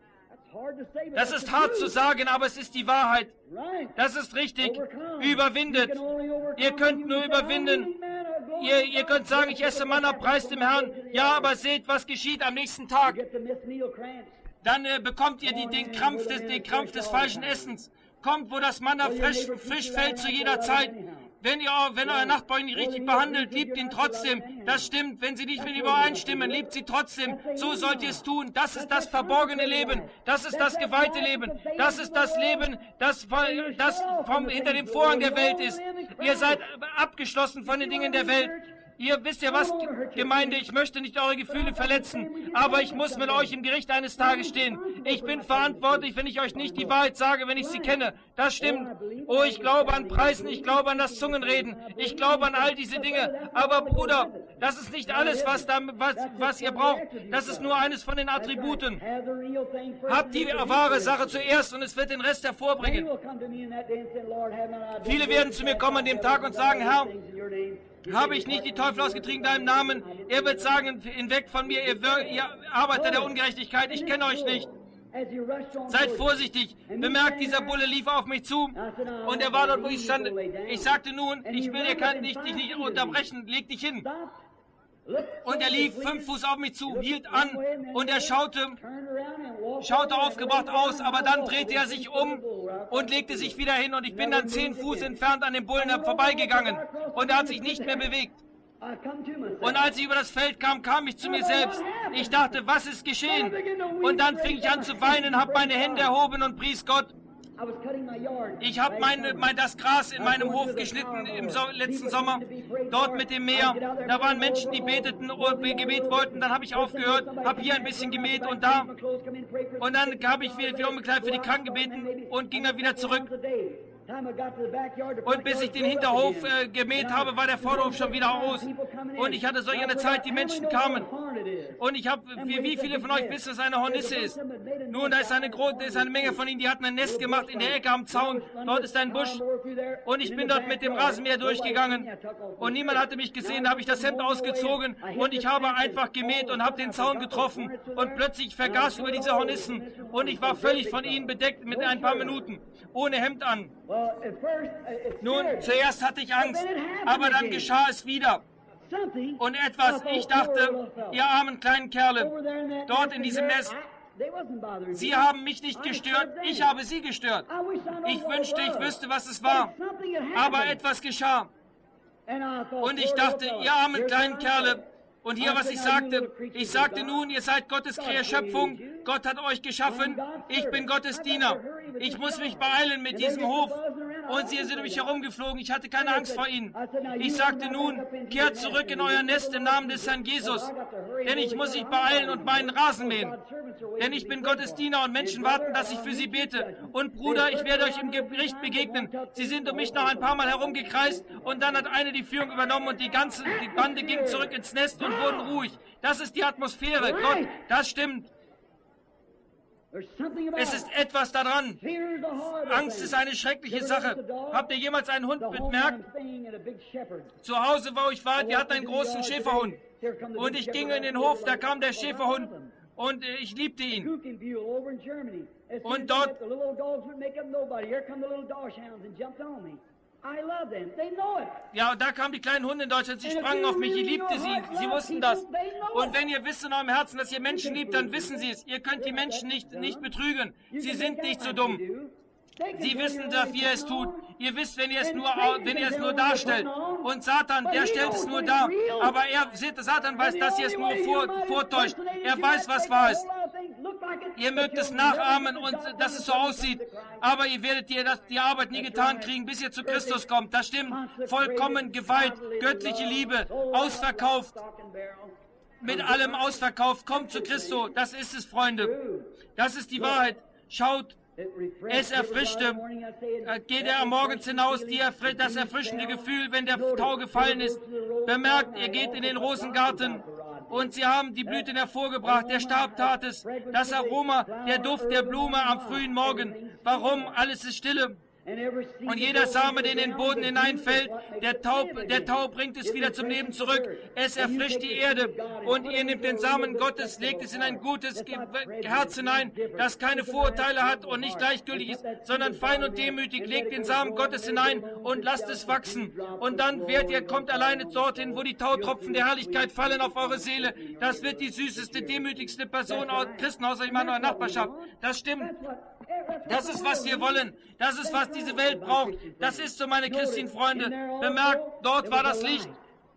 A: Das ist hart zu sagen, aber es ist die Wahrheit. Das ist richtig. Überwindet. Ihr könnt nur überwinden. Ihr könnt sagen, ich esse Manna, preist dem Herrn. Ja, aber seht, was geschieht am nächsten Tag. Dann bekommt ihr den Krampf des falschen Essens. Kommt, wo das Manna frisch fällt zu jeder Zeit. Wenn euer Nachbar ihn nicht richtig behandelt, liebt ihn trotzdem. Das stimmt. Wenn sie nicht mit ihm übereinstimmen, liebt sie trotzdem. So sollt ihr es tun. Das ist das verborgene Leben. Das ist das geweihte Leben. Das ist das Leben, das hinter dem Vorhang der Welt ist. Ihr seid abgeschlossen von den Dingen der Welt. Ihr wisst ja was, Gemeinde, ich möchte nicht eure Gefühle verletzen, aber ich muss mit euch im Gericht eines Tages stehen. Ich bin verantwortlich, wenn ich euch nicht die Wahrheit sage, wenn ich sie kenne. Das stimmt. Oh, ich glaube an Preisen, ich glaube an das Zungenreden, ich glaube an all diese Dinge. Aber Bruder, das ist nicht alles, was ihr braucht. Das ist nur eines von den Attributen. Habt die wahre Sache zuerst und es wird den Rest hervorbringen. Viele werden zu mir kommen an dem Tag und sagen, Herr, habe ich nicht die Teufel ausgetrieben in deinem Namen? Er wird sagen, hinweg von mir, ihr Arbeiter der Ungerechtigkeit, ich kenne euch nicht. Seid vorsichtig. Bemerkt, dieser Bulle lief auf mich zu und er war dort, wo ich stand. Ich sagte nun, ich will dich nicht unterbrechen, leg dich hin. Und er lief 5 Fuß auf mich zu, hielt an und er schaute aufgebracht aus, aber dann drehte er sich um und legte sich wieder hin und ich bin dann 10 Fuß entfernt an dem Bullen vorbeigegangen und er hat sich nicht mehr bewegt. Und als ich über das Feld kam, kam ich zu mir selbst. Ich dachte, was ist geschehen? Und dann fing ich an zu weinen, habe meine Hände erhoben und pries Gott. Ich habe das Gras in meinem Hof geschnitten im letzten Sommer, dort mit dem Meer. Da waren Menschen, die beteten und Gebet wollten. Dann habe ich aufgehört, habe hier ein bisschen gemäht und da. Und dann habe ich für Umkleid für die Kranken gebeten und ging dann wieder zurück. Und bis ich den Hinterhof gemäht habe, war der Vorderhof schon wieder aus. Und ich hatte solch eine Zeit, die Menschen kamen. Und ich habe, wie viele von euch wissen, was eine Hornisse ist? Nun, da ist eine Menge von ihnen, die hatten ein Nest gemacht in der Ecke am Zaun. Dort ist ein Busch. Und ich bin dort mit dem Rasenmäher durchgegangen. Und niemand hatte mich gesehen, da habe ich das Hemd ausgezogen. Und ich habe einfach gemäht und habe den Zaun getroffen. Und plötzlich vergaß über diese Hornissen. Und ich war völlig von ihnen bedeckt mit ein paar Minuten, ohne Hemd an. Nun, zuerst hatte ich Angst, aber dann geschah es wieder. Und etwas, ich dachte, ihr armen kleinen Kerle, dort in diesem Nest, sie haben mich nicht gestört, ich habe sie gestört. Ich wünschte, ich wüsste, was es war, aber etwas geschah. Und ich dachte, ihr armen kleinen Kerle, und hier, was ich sagte nun, ihr seid Gottes Schöpfung, Gott hat euch geschaffen, ich bin Gottes Diener. Ich muss mich beeilen mit diesem Hof. Und sie sind um mich herumgeflogen, ich hatte keine Angst vor ihnen. Ich sagte nun, kehrt zurück in euer Nest im Namen des Herrn Jesus. Denn ich muss mich beeilen und meinen Rasen mähen. Denn ich bin Gottes Diener und Menschen warten, dass ich für sie bete. Und Bruder, ich werde euch im Gericht begegnen. Sie sind um mich noch ein paar Mal herumgekreist und dann hat eine die Führung übernommen und die Bande ging zurück ins Nest und wurden ruhig. Das ist die Atmosphäre. Gott, das stimmt. Es ist etwas daran. Angst ist eine schreckliche Sache. Habt ihr jemals einen Hund bemerkt? Zu Hause, wo ich war, wir hatten einen großen Schäferhund. Und ich ging in den Hof, da kam der Schäferhund. Und ich liebte ihn. Und dort... Ja, und da kamen die kleinen Hunde in Deutschland, sie sprangen auf mich, ich liebte sie, sie wussten das. Und wenn ihr wisst in eurem Herzen, dass ihr Menschen liebt, dann wissen sie es. Ihr könnt die Menschen nicht betrügen. Sie sind nicht so dumm. Sie wissen, dass ihr es tut. Ihr wisst, wenn ihr es nur darstellt. Und Satan, der stellt es nur dar. Aber Satan weiß, dass ihr es nur vortäuscht. Er weiß, was wahr ist. Ihr mögt es nachahmen und dass es so aussieht. Aber ihr werdet die Arbeit nie getan kriegen, bis ihr zu Christus kommt. Das stimmt. Vollkommen geweiht, göttliche Liebe, ausverkauft. Mit allem ausverkauft. Kommt zu Christus. Das ist es, Freunde. Das ist die Wahrheit. Schaut. Es erfrischte, geht er morgens hinaus, das erfrischende Gefühl, wenn der Tau gefallen ist. Bemerkt, ihr geht in den Rosengarten und sie haben die Blüten hervorgebracht, der Stab tat es, das Aroma, der Duft der Blume am frühen Morgen. Warum? Alles ist Stille. Und jeder Same, der in den Boden hineinfällt, der Tau bringt es wieder zum Leben zurück. Es erfrischt die Erde. Und ihr nehmt den Samen Gottes, legt es in ein gutes Herz hinein, das keine Vorurteile hat und nicht gleichgültig ist, sondern fein und demütig. Legt den Samen Gottes hinein und lasst es wachsen. Und dann kommt alleine dorthin, wo die Tautropfen der Herrlichkeit fallen auf eure Seele. Das wird die süßeste, demütigste Person Christen aus eurer Nachbarschaft. Das stimmt. Das ist, was wir wollen. Das ist, was diese Welt braucht. Das ist so, meine Christenfreunde. Bemerkt, dort war das Licht.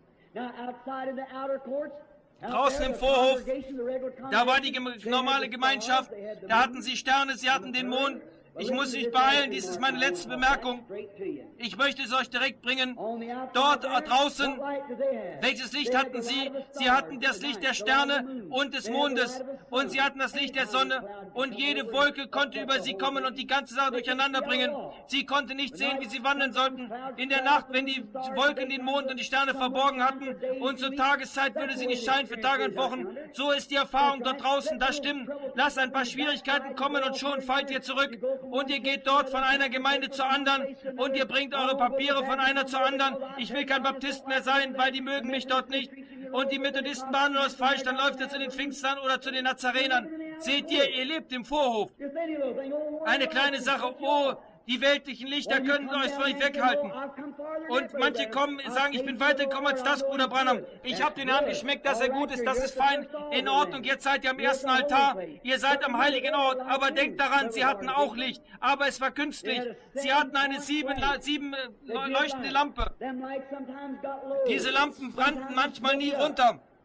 A: Draußen im Vorhof, da war die normale Gemeinschaft. Da hatten sie Sterne, sie hatten den Mond. Ich muss mich beeilen, dies ist meine letzte Bemerkung. Ich möchte es euch direkt bringen. Dort draußen, welches Licht hatten sie? Sie hatten das Licht der Sterne und des Mondes und sie hatten das Licht der Sonne und jede Wolke konnte über sie kommen und die ganze Sache durcheinander bringen. Sie konnte nicht sehen, wie sie wandeln sollten. In der Nacht, wenn die Wolken den Mond und die Sterne verborgen hatten und zur Tageszeit würde sie nicht scheinen für Tage und Wochen. So ist die Erfahrung dort draußen, das stimmt. Lasst ein paar Schwierigkeiten kommen und schon fallt ihr zurück. Und ihr geht dort von einer Gemeinde zur anderen und ihr bringt eure Papiere von einer zur anderen. Ich will kein Baptist mehr sein, weil die mögen mich dort nicht. Und die Methodisten behandeln das falsch, dann läuft ihr zu den Pfingstern oder zu den Nazarenern. Seht ihr lebt im Vorhof. Eine kleine Sache, oh, die weltlichen Lichter können euch von euch weghalten. Und manche kommen und sagen, ich bin weitergekommen als das, Bruder Branham. Ich habe den Herrn geschmeckt, dass er gut ist, das ist fein, in Ordnung. Jetzt seid ihr am ersten Altar, ihr seid am heiligen Ort. Aber denkt daran, sie hatten auch Licht, aber es war künstlich. Sie hatten eine sieben leuchtende Lampe. Diese Lampen brannten manchmal nie runter.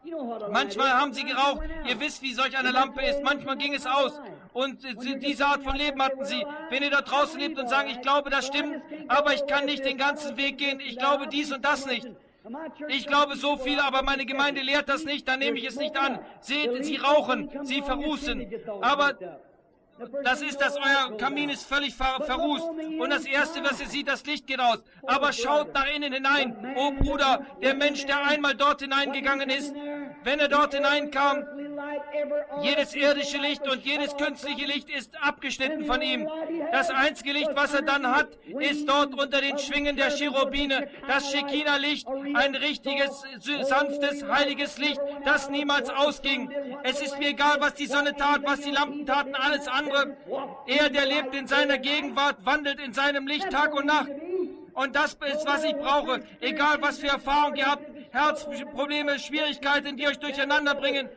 A: Manchmal haben sie geraucht. Ihr wisst, wie solch eine Lampe ist. Manchmal ging es aus. Und diese Art von Leben hatten sie. Wenn ihr dort draußen lebt und sagt, ich glaube, das stimmt, aber ich kann nicht den ganzen Weg gehen. Ich glaube dies und das nicht. Ich glaube so viel, aber meine Gemeinde lehrt das nicht, dann nehme ich es nicht an. Seht, sie rauchen, sie verrußen. Aber das ist, dass euer Kamin ist völlig verrußt. Und das Erste, was ihr seht, das Licht geht aus. Aber schaut nach innen hinein. Oh Bruder, der Mensch, der einmal dort hineingegangen ist, wenn er dort hineinkam, jedes irdische Licht und jedes künstliche Licht ist abgeschnitten von ihm. Das einzige Licht, was er dann hat, ist dort unter den Schwingen der Cherubine. Das Shekinah-Licht, ein richtiges, sanftes, heiliges Licht, das niemals ausging. Es ist mir egal, was die Sonne tat, was die Lampen taten, alles andere. Er, der lebt in seiner Gegenwart, wandelt in seinem Licht Tag und Nacht. Und das ist, was ich brauche. Egal, was für Erfahrungen ihr habt, Herzprobleme, Schwierigkeiten, die euch durcheinander bringen.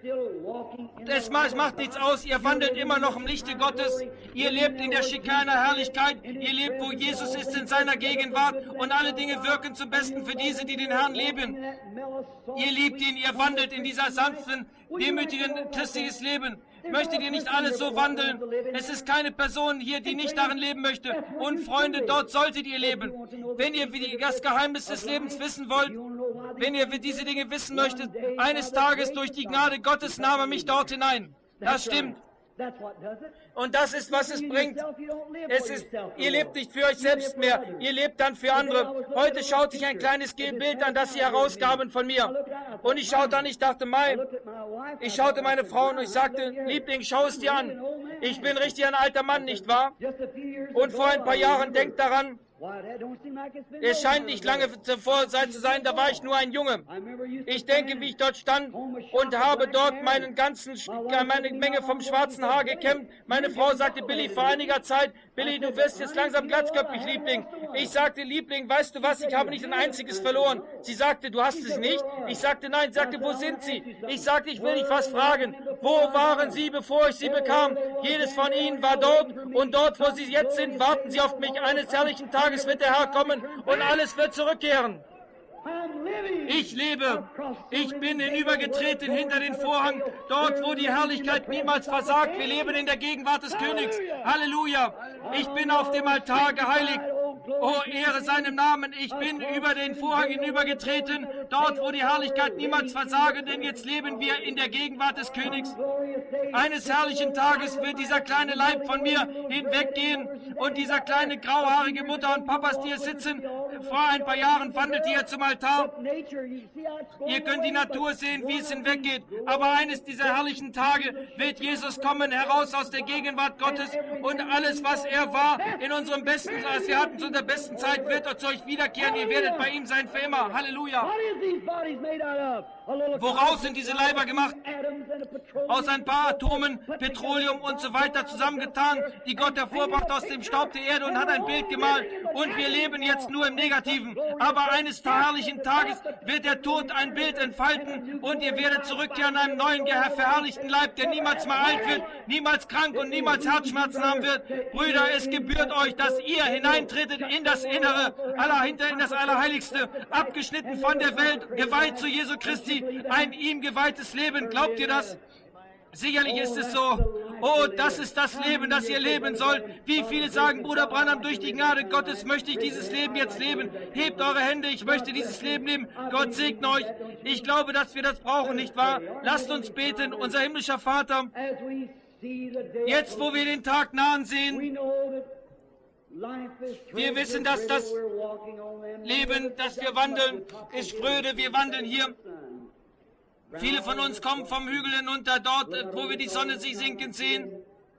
A: Es macht nichts aus. Ihr wandelt immer noch im Lichte Gottes. Ihr lebt in der Shekinah Herrlichkeit. Ihr lebt, wo Jesus ist, in seiner Gegenwart. Und alle Dinge wirken zum Besten für diese, die den Herrn lieben. Ihr liebt ihn. Ihr wandelt in dieser sanften, demütigen, christliches Leben. Möchtet ihr nicht alles so wandeln? Es ist keine Person hier, die nicht darin leben möchte. Und Freunde, dort solltet ihr leben. Wenn ihr das Geheimnis des Lebens wissen wollt, wenn ihr diese Dinge wissen möchtet, eines Tages durch die Gnade Gottes nahm er mich dort hinein. Das stimmt. Und das ist, was es bringt. Ihr lebt nicht für euch selbst mehr, ihr lebt dann für andere. Heute schaute ich ein kleines Bild an, das sie herausgaben von mir. Und ich schaute an, ich dachte, ich schaute meine Frau und ich sagte, Liebling, schau es dir an. Ich bin richtig ein alter Mann, nicht wahr? Und vor ein paar Jahren, denkt daran, es scheint nicht lange zuvor zu sein, da war ich nur ein Junge. Ich denke, wie ich dort stand und habe dort meine Menge vom schwarzen Haar gekämmt. Meine Frau sagte, Billy, vor einiger Zeit, Billy, du wirst jetzt langsam glatzköpfig, Liebling. Ich sagte, Liebling, weißt du was, ich habe nicht ein einziges verloren. Sie sagte, du hast es nicht? Ich sagte, nein. Sie sagte, wo sind sie? Ich sagte, ich will dich was fragen. Wo waren sie, bevor ich sie bekam? Jedes von ihnen war dort und dort, wo sie jetzt sind, warten sie auf mich. Eines herrlichen Tages wird der Herr kommen und alles wird zurückkehren. Ich lebe. Ich bin hinübergetreten hinter den Vorhang, dort, wo die Herrlichkeit niemals versagt. Wir leben in der Gegenwart des Königs. Halleluja. Ich bin auf dem Altar geheiligt. Oh, Ehre seinem Namen. Ich bin über den Vorhang hinübergetreten, dort, wo die Herrlichkeit niemals versagt, denn jetzt leben wir in der Gegenwart des Königs. Eines herrlichen Tages wird dieser kleine Leib von mir hinweggehen und dieser kleine grauhaarige Mutter und Papas, die hier sitzen, vor ein paar Jahren wandelt ihr zum Altar. Ihr könnt die Natur sehen, wie es hinweggeht, aber eines dieser herrlichen Tage wird Jesus kommen, heraus aus der Gegenwart Gottes und alles, was er war, in unserem besten, als wir hatten zu der besten Zeit, wird er zu euch wiederkehren. Ihr werdet bei ihm sein für immer. Halleluja. Woraus sind diese Leiber gemacht? Aus ein paar Atomen, Petroleum und so weiter zusammengetan, die Gott hervorbrachte aus dem Staub der Erde und hat ein Bild gemalt. Und wir leben jetzt nur im Negativen. Aber eines herrlichen Tages wird der Tod ein Bild entfalten und ihr werdet zurückkehren an einem neuen, verherrlichten Leib, der niemals mal alt wird, niemals krank und niemals Herzschmerzen haben wird. Brüder, es gebührt euch, dass ihr hineintretet in das Innere, in das Allerheiligste, abgeschnitten von der Welt, geweiht zu Jesu Christi, ein ihm geweihtes Leben. Glaubt ihr das? Sicherlich ist es so. Oh, das ist das Leben, das ihr leben sollt. Wie viele sagen, Bruder Branham, durch die Gnade Gottes möchte ich dieses Leben jetzt leben. Hebt eure Hände, ich möchte dieses Leben leben. Gott segne euch. Ich glaube, dass wir das brauchen, nicht wahr? Lasst uns beten, unser himmlischer Vater. Jetzt, wo wir den Tag nahen sehen, wir wissen, dass das Leben, das wir wandeln, ist spröde. Wir wandeln hier. Viele von uns kommen vom Hügel hinunter, dort, wo wir die Sonne sich sinken sehen.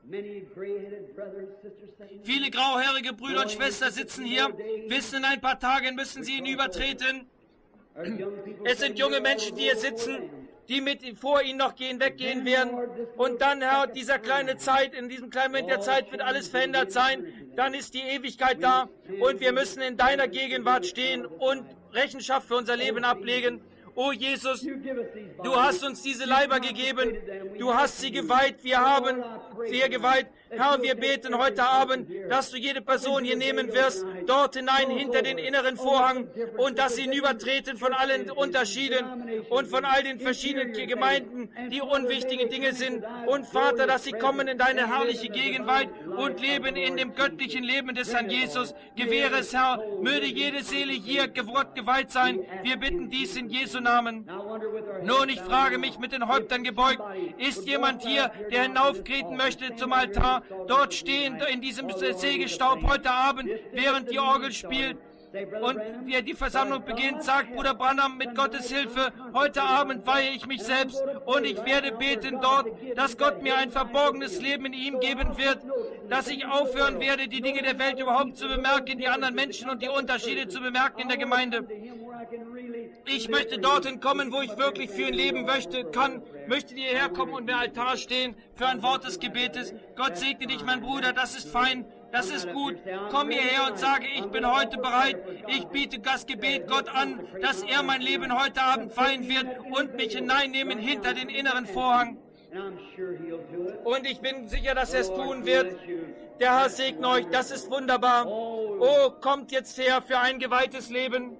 A: Viele grauhaarige Brüder und Schwestern sitzen hier, wissen, in ein paar Tagen müssen sie hinübertreten. Es sind junge Menschen, die hier sitzen, die vor ihnen noch weggehen werden. Und dann, Herr, in diesem kleinen Moment der Zeit wird alles verändert sein. Dann ist die Ewigkeit da und wir müssen in deiner Gegenwart stehen und Rechenschaft für unser Leben ablegen. Oh Jesus, du hast uns diese Leiber gegeben, du hast sie geweiht, wir haben sie geweiht. Herr, wir beten heute Abend, dass du jede Person hier nehmen wirst, dort hinein hinter den inneren Vorhang und dass sie hinübertreten von allen Unterschieden und von all den verschiedenen Gemeinden, die unwichtige Dinge sind. Und Vater, dass sie kommen in deine herrliche Gegenwart und leben in dem göttlichen Leben des Herrn Jesus. Gewähre es, Herr, möge jede Seele hier geweiht sein. Wir bitten dies in Jesu Namen. Nun, ich frage mich mit den Häuptern gebeugt, ist jemand hier, der hinauftreten möchte zum Altar, dort stehen in diesem Sägestaub heute Abend, während die Orgel spielt und wie die Versammlung beginnt, sagt Bruder Branham mit Gottes Hilfe, heute Abend weihe ich mich selbst und ich werde beten dort, dass Gott mir ein verborgenes Leben in ihm geben wird, dass ich aufhören werde, die Dinge der Welt überhaupt zu bemerken, die anderen Menschen und die Unterschiede zu bemerken in der Gemeinde. Ich möchte dorthin kommen, wo ich wirklich für ihn leben möchte hierher kommen und beim Altar stehen für ein Wort des Gebetes. Gott segne dich, mein Bruder, das ist fein, das ist gut. Komm hierher und sage, ich bin heute bereit. Ich biete das Gebet Gott an, dass er mein Leben heute Abend weihen wird und mich hineinnehmen hinter den inneren Vorhang. Und ich bin sicher, dass er es tun wird. Der Herr segne euch, das ist wunderbar. Oh, kommt jetzt her für ein geweihtes Leben.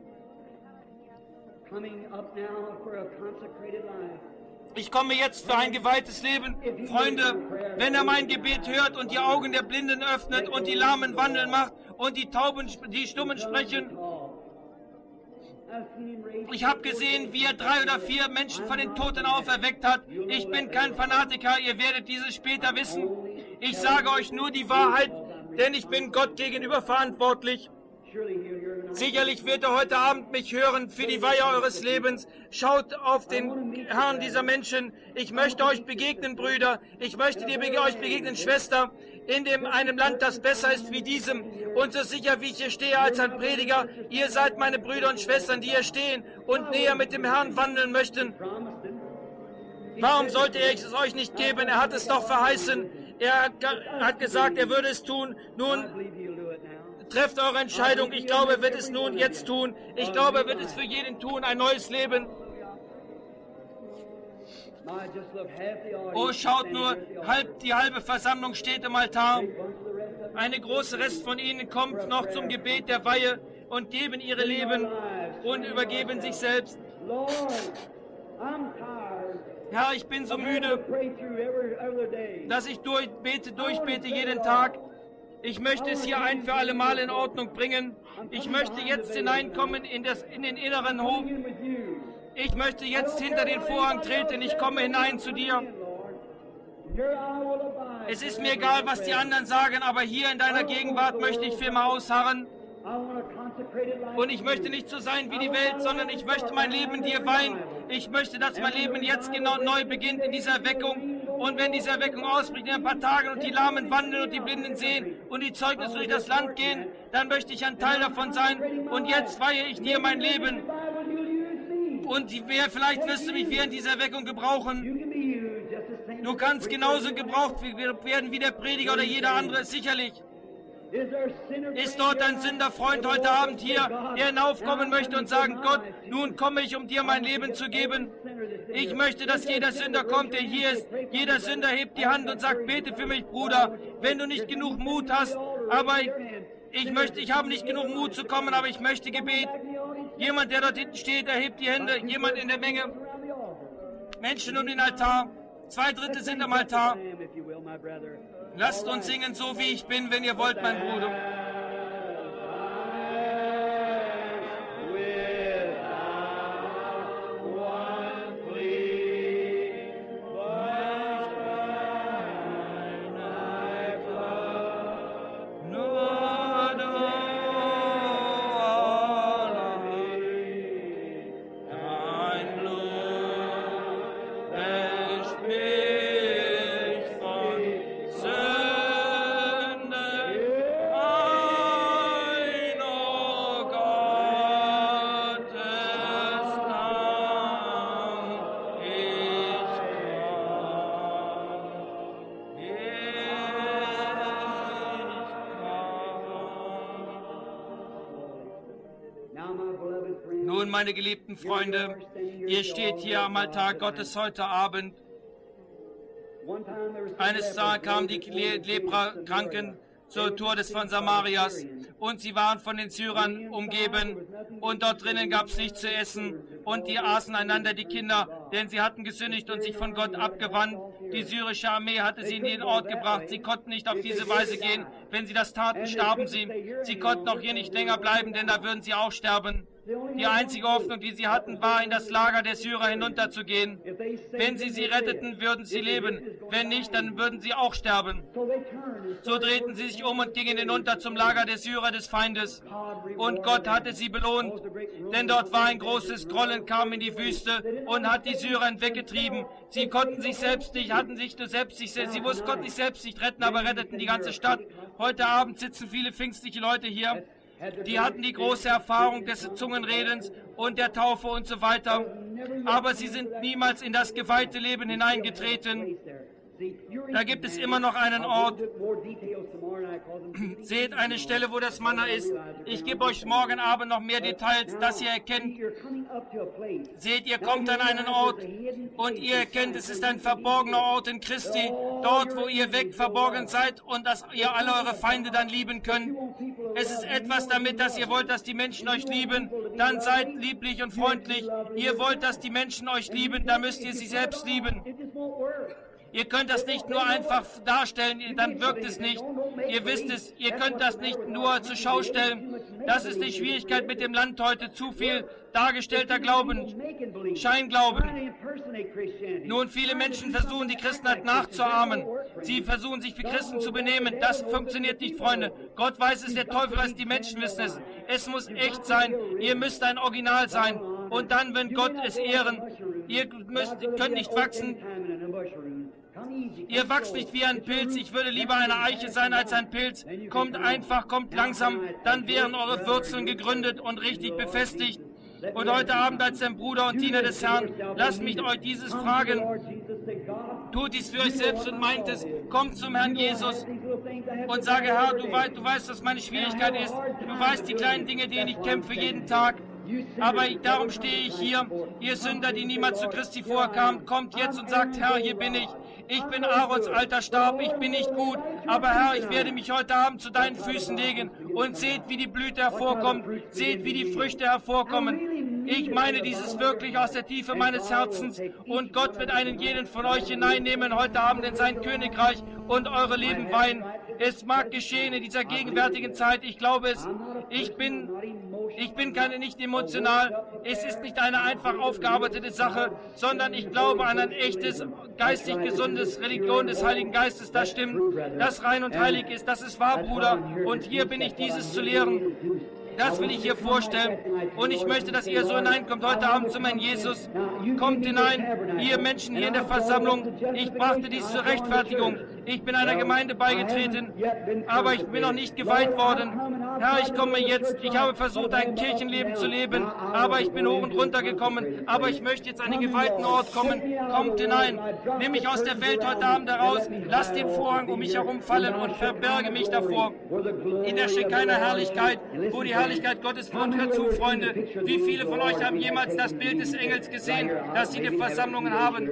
A: Ich komme jetzt für ein geweihtes Leben. Freunde, wenn er mein Gebet hört und die Augen der Blinden öffnet und die Lahmen wandeln macht und die Stummen sprechen. Ich habe gesehen, wie er 3 oder 4 Menschen von den Toten auferweckt hat. Ich bin kein Fanatiker, ihr werdet dieses später wissen. Ich sage euch nur die Wahrheit, denn ich bin Gott gegenüber verantwortlich. Sicherlich wird er heute Abend mich hören für die Weihe eures Lebens. Schaut auf den Herrn dieser Menschen. Ich möchte euch begegnen, Brüder. Ich möchte euch begegnen, Schwester, in einem Land, das besser ist wie diesem. Und so sicher, wie ich hier stehe als ein Prediger, ihr seid meine Brüder und Schwestern, die hier stehen und näher mit dem Herrn wandeln möchten. Warum sollte er es euch nicht geben? Er hat es doch verheißen. Er hat gesagt, er würde es tun. Nun, trefft eure Entscheidung. Ich glaube, er wird es nun jetzt tun. Ich glaube, er wird es für jeden tun, ein neues Leben. Oh, schaut nur, die halbe Versammlung steht im Altar. Eine große Rest von ihnen kommt noch zum Gebet der Weihe und geben ihre Leben und übergeben sich selbst. Herr, ich bin so müde, dass ich durchbete jeden Tag. Ich möchte es hier ein für alle Mal in Ordnung bringen. Ich möchte jetzt hineinkommen in den inneren Hof. Ich möchte jetzt hinter den Vorhang treten. Ich komme hinein zu dir. Es ist mir egal, was die anderen sagen, aber hier in deiner Gegenwart möchte ich für immer ausharren. Und ich möchte nicht so sein wie die Welt, sondern ich möchte mein Leben dir weihen. Ich möchte, dass mein Leben jetzt genau neu beginnt in dieser Erweckung. Und wenn diese Erweckung ausbricht in ein paar Tagen und die Lahmen wandeln und die Blinden sehen und die Zeugnisse durch das Land gehen, dann möchte ich ein Teil davon sein. Und jetzt weihe ich dir mein Leben. Und vielleicht wirst du mich während dieser Erweckung gebrauchen. Du kannst genauso gebraucht werden wie der Prediger oder jeder andere, sicherlich. Ist dort ein Sünderfreund heute Abend hier, der hinaufkommen möchte und sagen, Gott, nun komme ich, um dir mein Leben zu geben. Ich möchte, dass jeder Sünder kommt, der hier ist. Jeder Sünder hebt die Hand und sagt, bete für mich, Bruder. Wenn du nicht genug Mut hast, aber ich habe nicht genug Mut zu kommen, aber ich möchte Gebet. Jemand, der dort hinten steht, erhebt die Hände. Jemand in der Menge. Menschen um den Altar. 2/3 sind am Altar. Lasst uns singen, so wie ich bin, wenn ihr wollt, mein Bruder. Nun, meine geliebten Freunde, ihr steht hier am Altar Gottes heute Abend Eines Tages kamen die Leprakranken zur Tor von Samarias und sie waren von den Syrern umgeben und dort drinnen gab es nichts zu essen und die aßen einander, die Kinder, denn sie hatten gesündigt und sich von Gott abgewandt. Die syrische Armee hatte sie in den Ort gebracht. Sie konnten nicht auf diese Weise gehen. Wenn sie das taten, starben sie. Sie konnten auch hier nicht länger bleiben, denn da würden sie auch sterben. Die einzige Hoffnung, die sie hatten, war, in das Lager der Syrer hinunterzugehen. Wenn sie retteten, würden sie leben. Wenn nicht, dann würden sie auch sterben. So drehten sie sich um und gingen hinunter zum Lager der Syrer des Feindes. Und Gott hatte sie belohnt, denn dort war ein großes Grollen, kam in die Wüste und hat die Syrer weggetrieben. Sie konnten sich selbst nicht, konnten sich selbst nicht retten, aber retteten die ganze Stadt. Heute Abend sitzen viele pfingstliche Leute hier. Die hatten die große Erfahrung des Zungenredens und der Taufe und so weiter. Aber sie sind niemals in das geweihte Leben hineingetreten. Da gibt es immer noch einen Ort. Seht eine Stelle, wo das Manna ist. Ich gebe euch morgen Abend noch mehr Details, dass ihr erkennt. Seht, ihr kommt an einen Ort und ihr erkennt, es ist ein verborgener Ort in Christi. Dort, wo ihr verborgen seid und dass ihr alle eure Feinde dann lieben könnt. Es ist etwas damit, dass ihr wollt, dass die Menschen euch lieben. Dann seid lieblich und freundlich. Ihr wollt, dass die Menschen euch lieben, dann müsst ihr sie selbst lieben. Ihr könnt das nicht nur einfach darstellen, dann wirkt es nicht. Ihr wisst es, ihr könnt das nicht nur zur Schau stellen. Das ist die Schwierigkeit mit dem Land heute. Zu viel dargestellter Glauben, Scheinglauben. Nun, viele Menschen versuchen, die Christenheit nachzuahmen. Sie versuchen, sich wie Christen zu benehmen. Das funktioniert nicht, Freunde. Gott weiß es, der Teufel weiß, die Menschen wissen es. Es muss echt sein. Ihr müsst ein Original sein. Und dann, wenn Gott es ehren, ihr könnt nicht wachsen. Ihr wachst nicht wie ein Pilz. Ich würde lieber eine Eiche sein als ein Pilz. Kommt einfach, kommt langsam. Dann wären eure Wurzeln gegründet und richtig befestigt. Und heute Abend als dein Bruder und Diener des Herrn, lasst mich euch dieses fragen. Tut dies für euch selbst und meint es. Kommt zum Herrn Jesus und sage, Herr, du weißt, was meine Schwierigkeit ist. Du weißt die kleinen Dinge, denen ich kämpfe jeden Tag. Aber darum stehe ich hier. Ihr Sünder, die niemals zu Christi vorkamt, kommt jetzt und sagt, Herr, hier bin ich. Ich bin Aarons alter Stab, ich bin nicht gut. Aber Herr, ich werde mich heute Abend zu deinen Füßen legen. Und seht, wie die Blüte hervorkommt. Seht, wie die Früchte hervorkommen. Ich meine dieses wirklich aus der Tiefe meines Herzens. Und Gott wird einen jeden von euch hineinnehmen heute Abend in sein Königreich und eure Leben weihen. Es mag geschehen in dieser gegenwärtigen Zeit. Ich glaube es. Ich bin nicht emotional. Es ist nicht eine einfach aufgearbeitete Sache, sondern ich glaube an ein echtes, geistig gesundes Religion des Heiligen Geistes. Das stimmt, das rein und heilig ist. Das ist wahr, Bruder. Und hier bin ich, dieses zu lehren. Das will ich hier vorstellen. Und ich möchte, dass ihr so hineinkommt heute Abend zum Herrn Jesus. Kommt hinein, ihr Menschen hier in der Versammlung. Ich brachte dies zur Rechtfertigung. Ich bin einer Gemeinde beigetreten, aber ich bin noch nicht geweiht worden. Herr, ich komme jetzt. Ich habe versucht, ein Kirchenleben zu leben, aber ich bin hoch und runter gekommen. Aber ich möchte jetzt an den geweihten Ort kommen. Kommt hinein. Nimm mich aus der Welt heute Abend heraus. Lass den Vorhang um mich herum fallen und verberge mich davor. In der Shekinah Herrlichkeit, wo die Herrlichkeit Gottes wohnt. Hört zu, Freunde. Wie viele von euch haben jemals das Bild des Engels gesehen, das sie in den Versammlungen haben?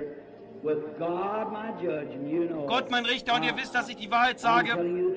A: Gott, mein Richter, und ihr wisst, dass ich die Wahrheit sage.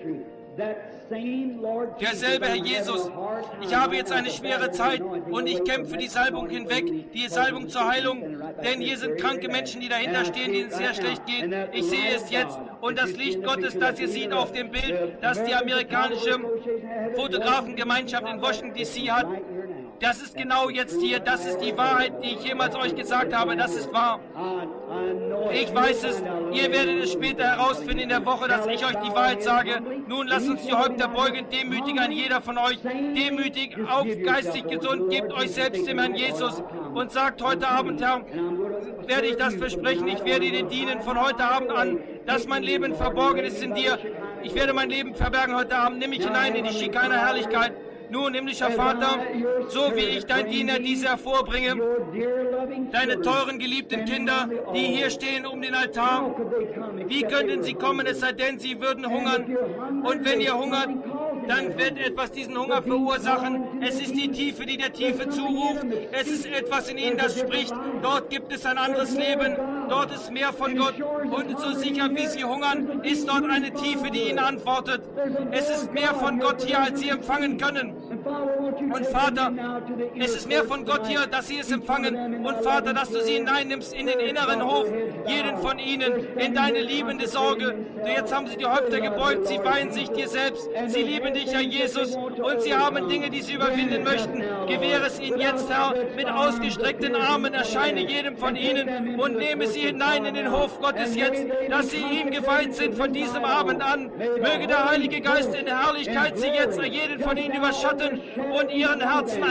A: Derselbe Herr Jesus, ich habe jetzt eine schwere Zeit und ich kämpfe die Salbung hinweg, die Salbung zur Heilung, denn hier sind kranke Menschen, die dahinter stehen, denen es sehr schlecht geht. Ich sehe es jetzt und das Licht Gottes, das ihr seht auf dem Bild, das die amerikanische Fotografengemeinschaft in Washington D.C. hat, das ist genau jetzt hier, das ist die Wahrheit, die ich jemals euch gesagt habe, das ist wahr. Ich weiß es, ihr werdet es später herausfinden in der Woche, dass ich euch die Wahrheit sage. Nun lasst uns die Häupter beugen, demütig an jeder von euch, demütig, auf, geistig gesund, gebt euch selbst dem Herrn Jesus und sagt heute Abend, Herr, werde ich das versprechen, ich werde dir dienen von heute Abend an, dass mein Leben verborgen ist in dir. Ich werde mein Leben verbergen heute Abend, nimm mich hinein in die Shekinah Herrlichkeit. Nun, himmlischer Vater, so wie ich, dein Diener, diese hervorbringe, deine teuren, geliebten Kinder, die hier stehen um den Altar, wie könnten sie kommen, es sei denn, sie würden hungern? Und wenn ihr hungert, dann wird etwas diesen Hunger verursachen. Es ist die Tiefe, die der Tiefe zuruft. Es ist etwas in ihnen, das spricht. Dort gibt es ein anderes Leben. Dort ist mehr von Gott. Und so sicher wie sie hungern, ist dort eine Tiefe, die ihnen antwortet. Es ist mehr von Gott hier, als sie empfangen können. Und Vater, es ist mehr von Gott hier, dass sie es empfangen. Und Vater, dass du sie hineinnimmst in den inneren Hof, jeden von ihnen, in deine liebende Sorge. Jetzt haben sie die Häupter gebeugt, sie weihen sich dir selbst. Sie lieben dich, Herr Jesus, und sie haben Dinge, die sie überwinden möchten. Gewähre es ihnen jetzt, Herr, mit ausgestreckten Armen. Erscheine jedem von ihnen und nehme sie hinein in den Hof Gottes jetzt, dass sie ihm geweiht sind von diesem Abend an. Möge der Heilige Geist in Herrlichkeit sie jetzt jeden von ihnen überschatten und ihren Herzen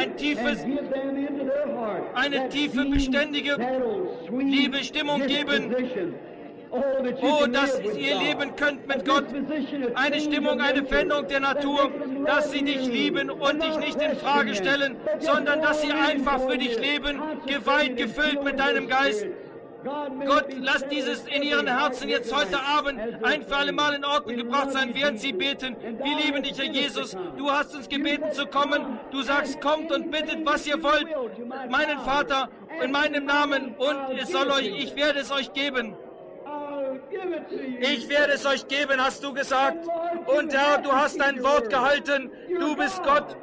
A: eine tiefe, beständige Liebe, Stimmung geben. Oh, dass ihr leben könnt mit Gott. Eine Stimmung, eine Veränderung der Natur, dass sie dich lieben und dich nicht in Frage stellen, sondern dass sie einfach für dich leben, geweiht, gefüllt mit deinem Geist. Gott, lass dieses in ihren Herzen jetzt heute Abend ein für alle Mal in Ordnung gebracht sein, während sie beten. Wir lieben dich, Herr Jesus. Du hast uns gebeten zu kommen. Du sagst, kommt und bittet, was ihr wollt. Meinen Vater in meinem Namen und ich werde es euch geben. Ich werde es euch geben, hast du gesagt. Und Herr, du hast dein Wort gehalten. Du bist Gott.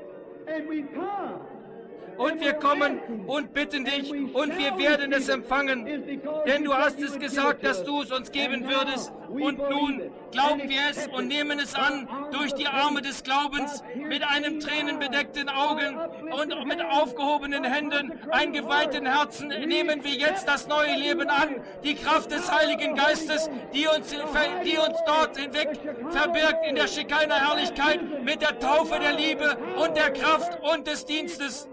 A: Und wir kommen und bitten dich und wir werden es empfangen. Denn du hast es gesagt, dass du es uns geben würdest. Und nun glauben wir es und nehmen es an durch die Arme des Glaubens mit einem tränenbedeckten Augen und mit aufgehobenen Händen, eingeweihten Herzen nehmen wir jetzt das neue Leben an. Die Kraft des Heiligen Geistes, die uns dort hinweg verbirgt in der Shekinah Herrlichkeit mit der Taufe der Liebe und der Kraft und des Dienstes.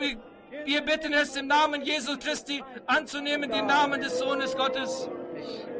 A: Wir bitten es im Namen Jesu Christi anzunehmen, den Namen des Sohnes Gottes.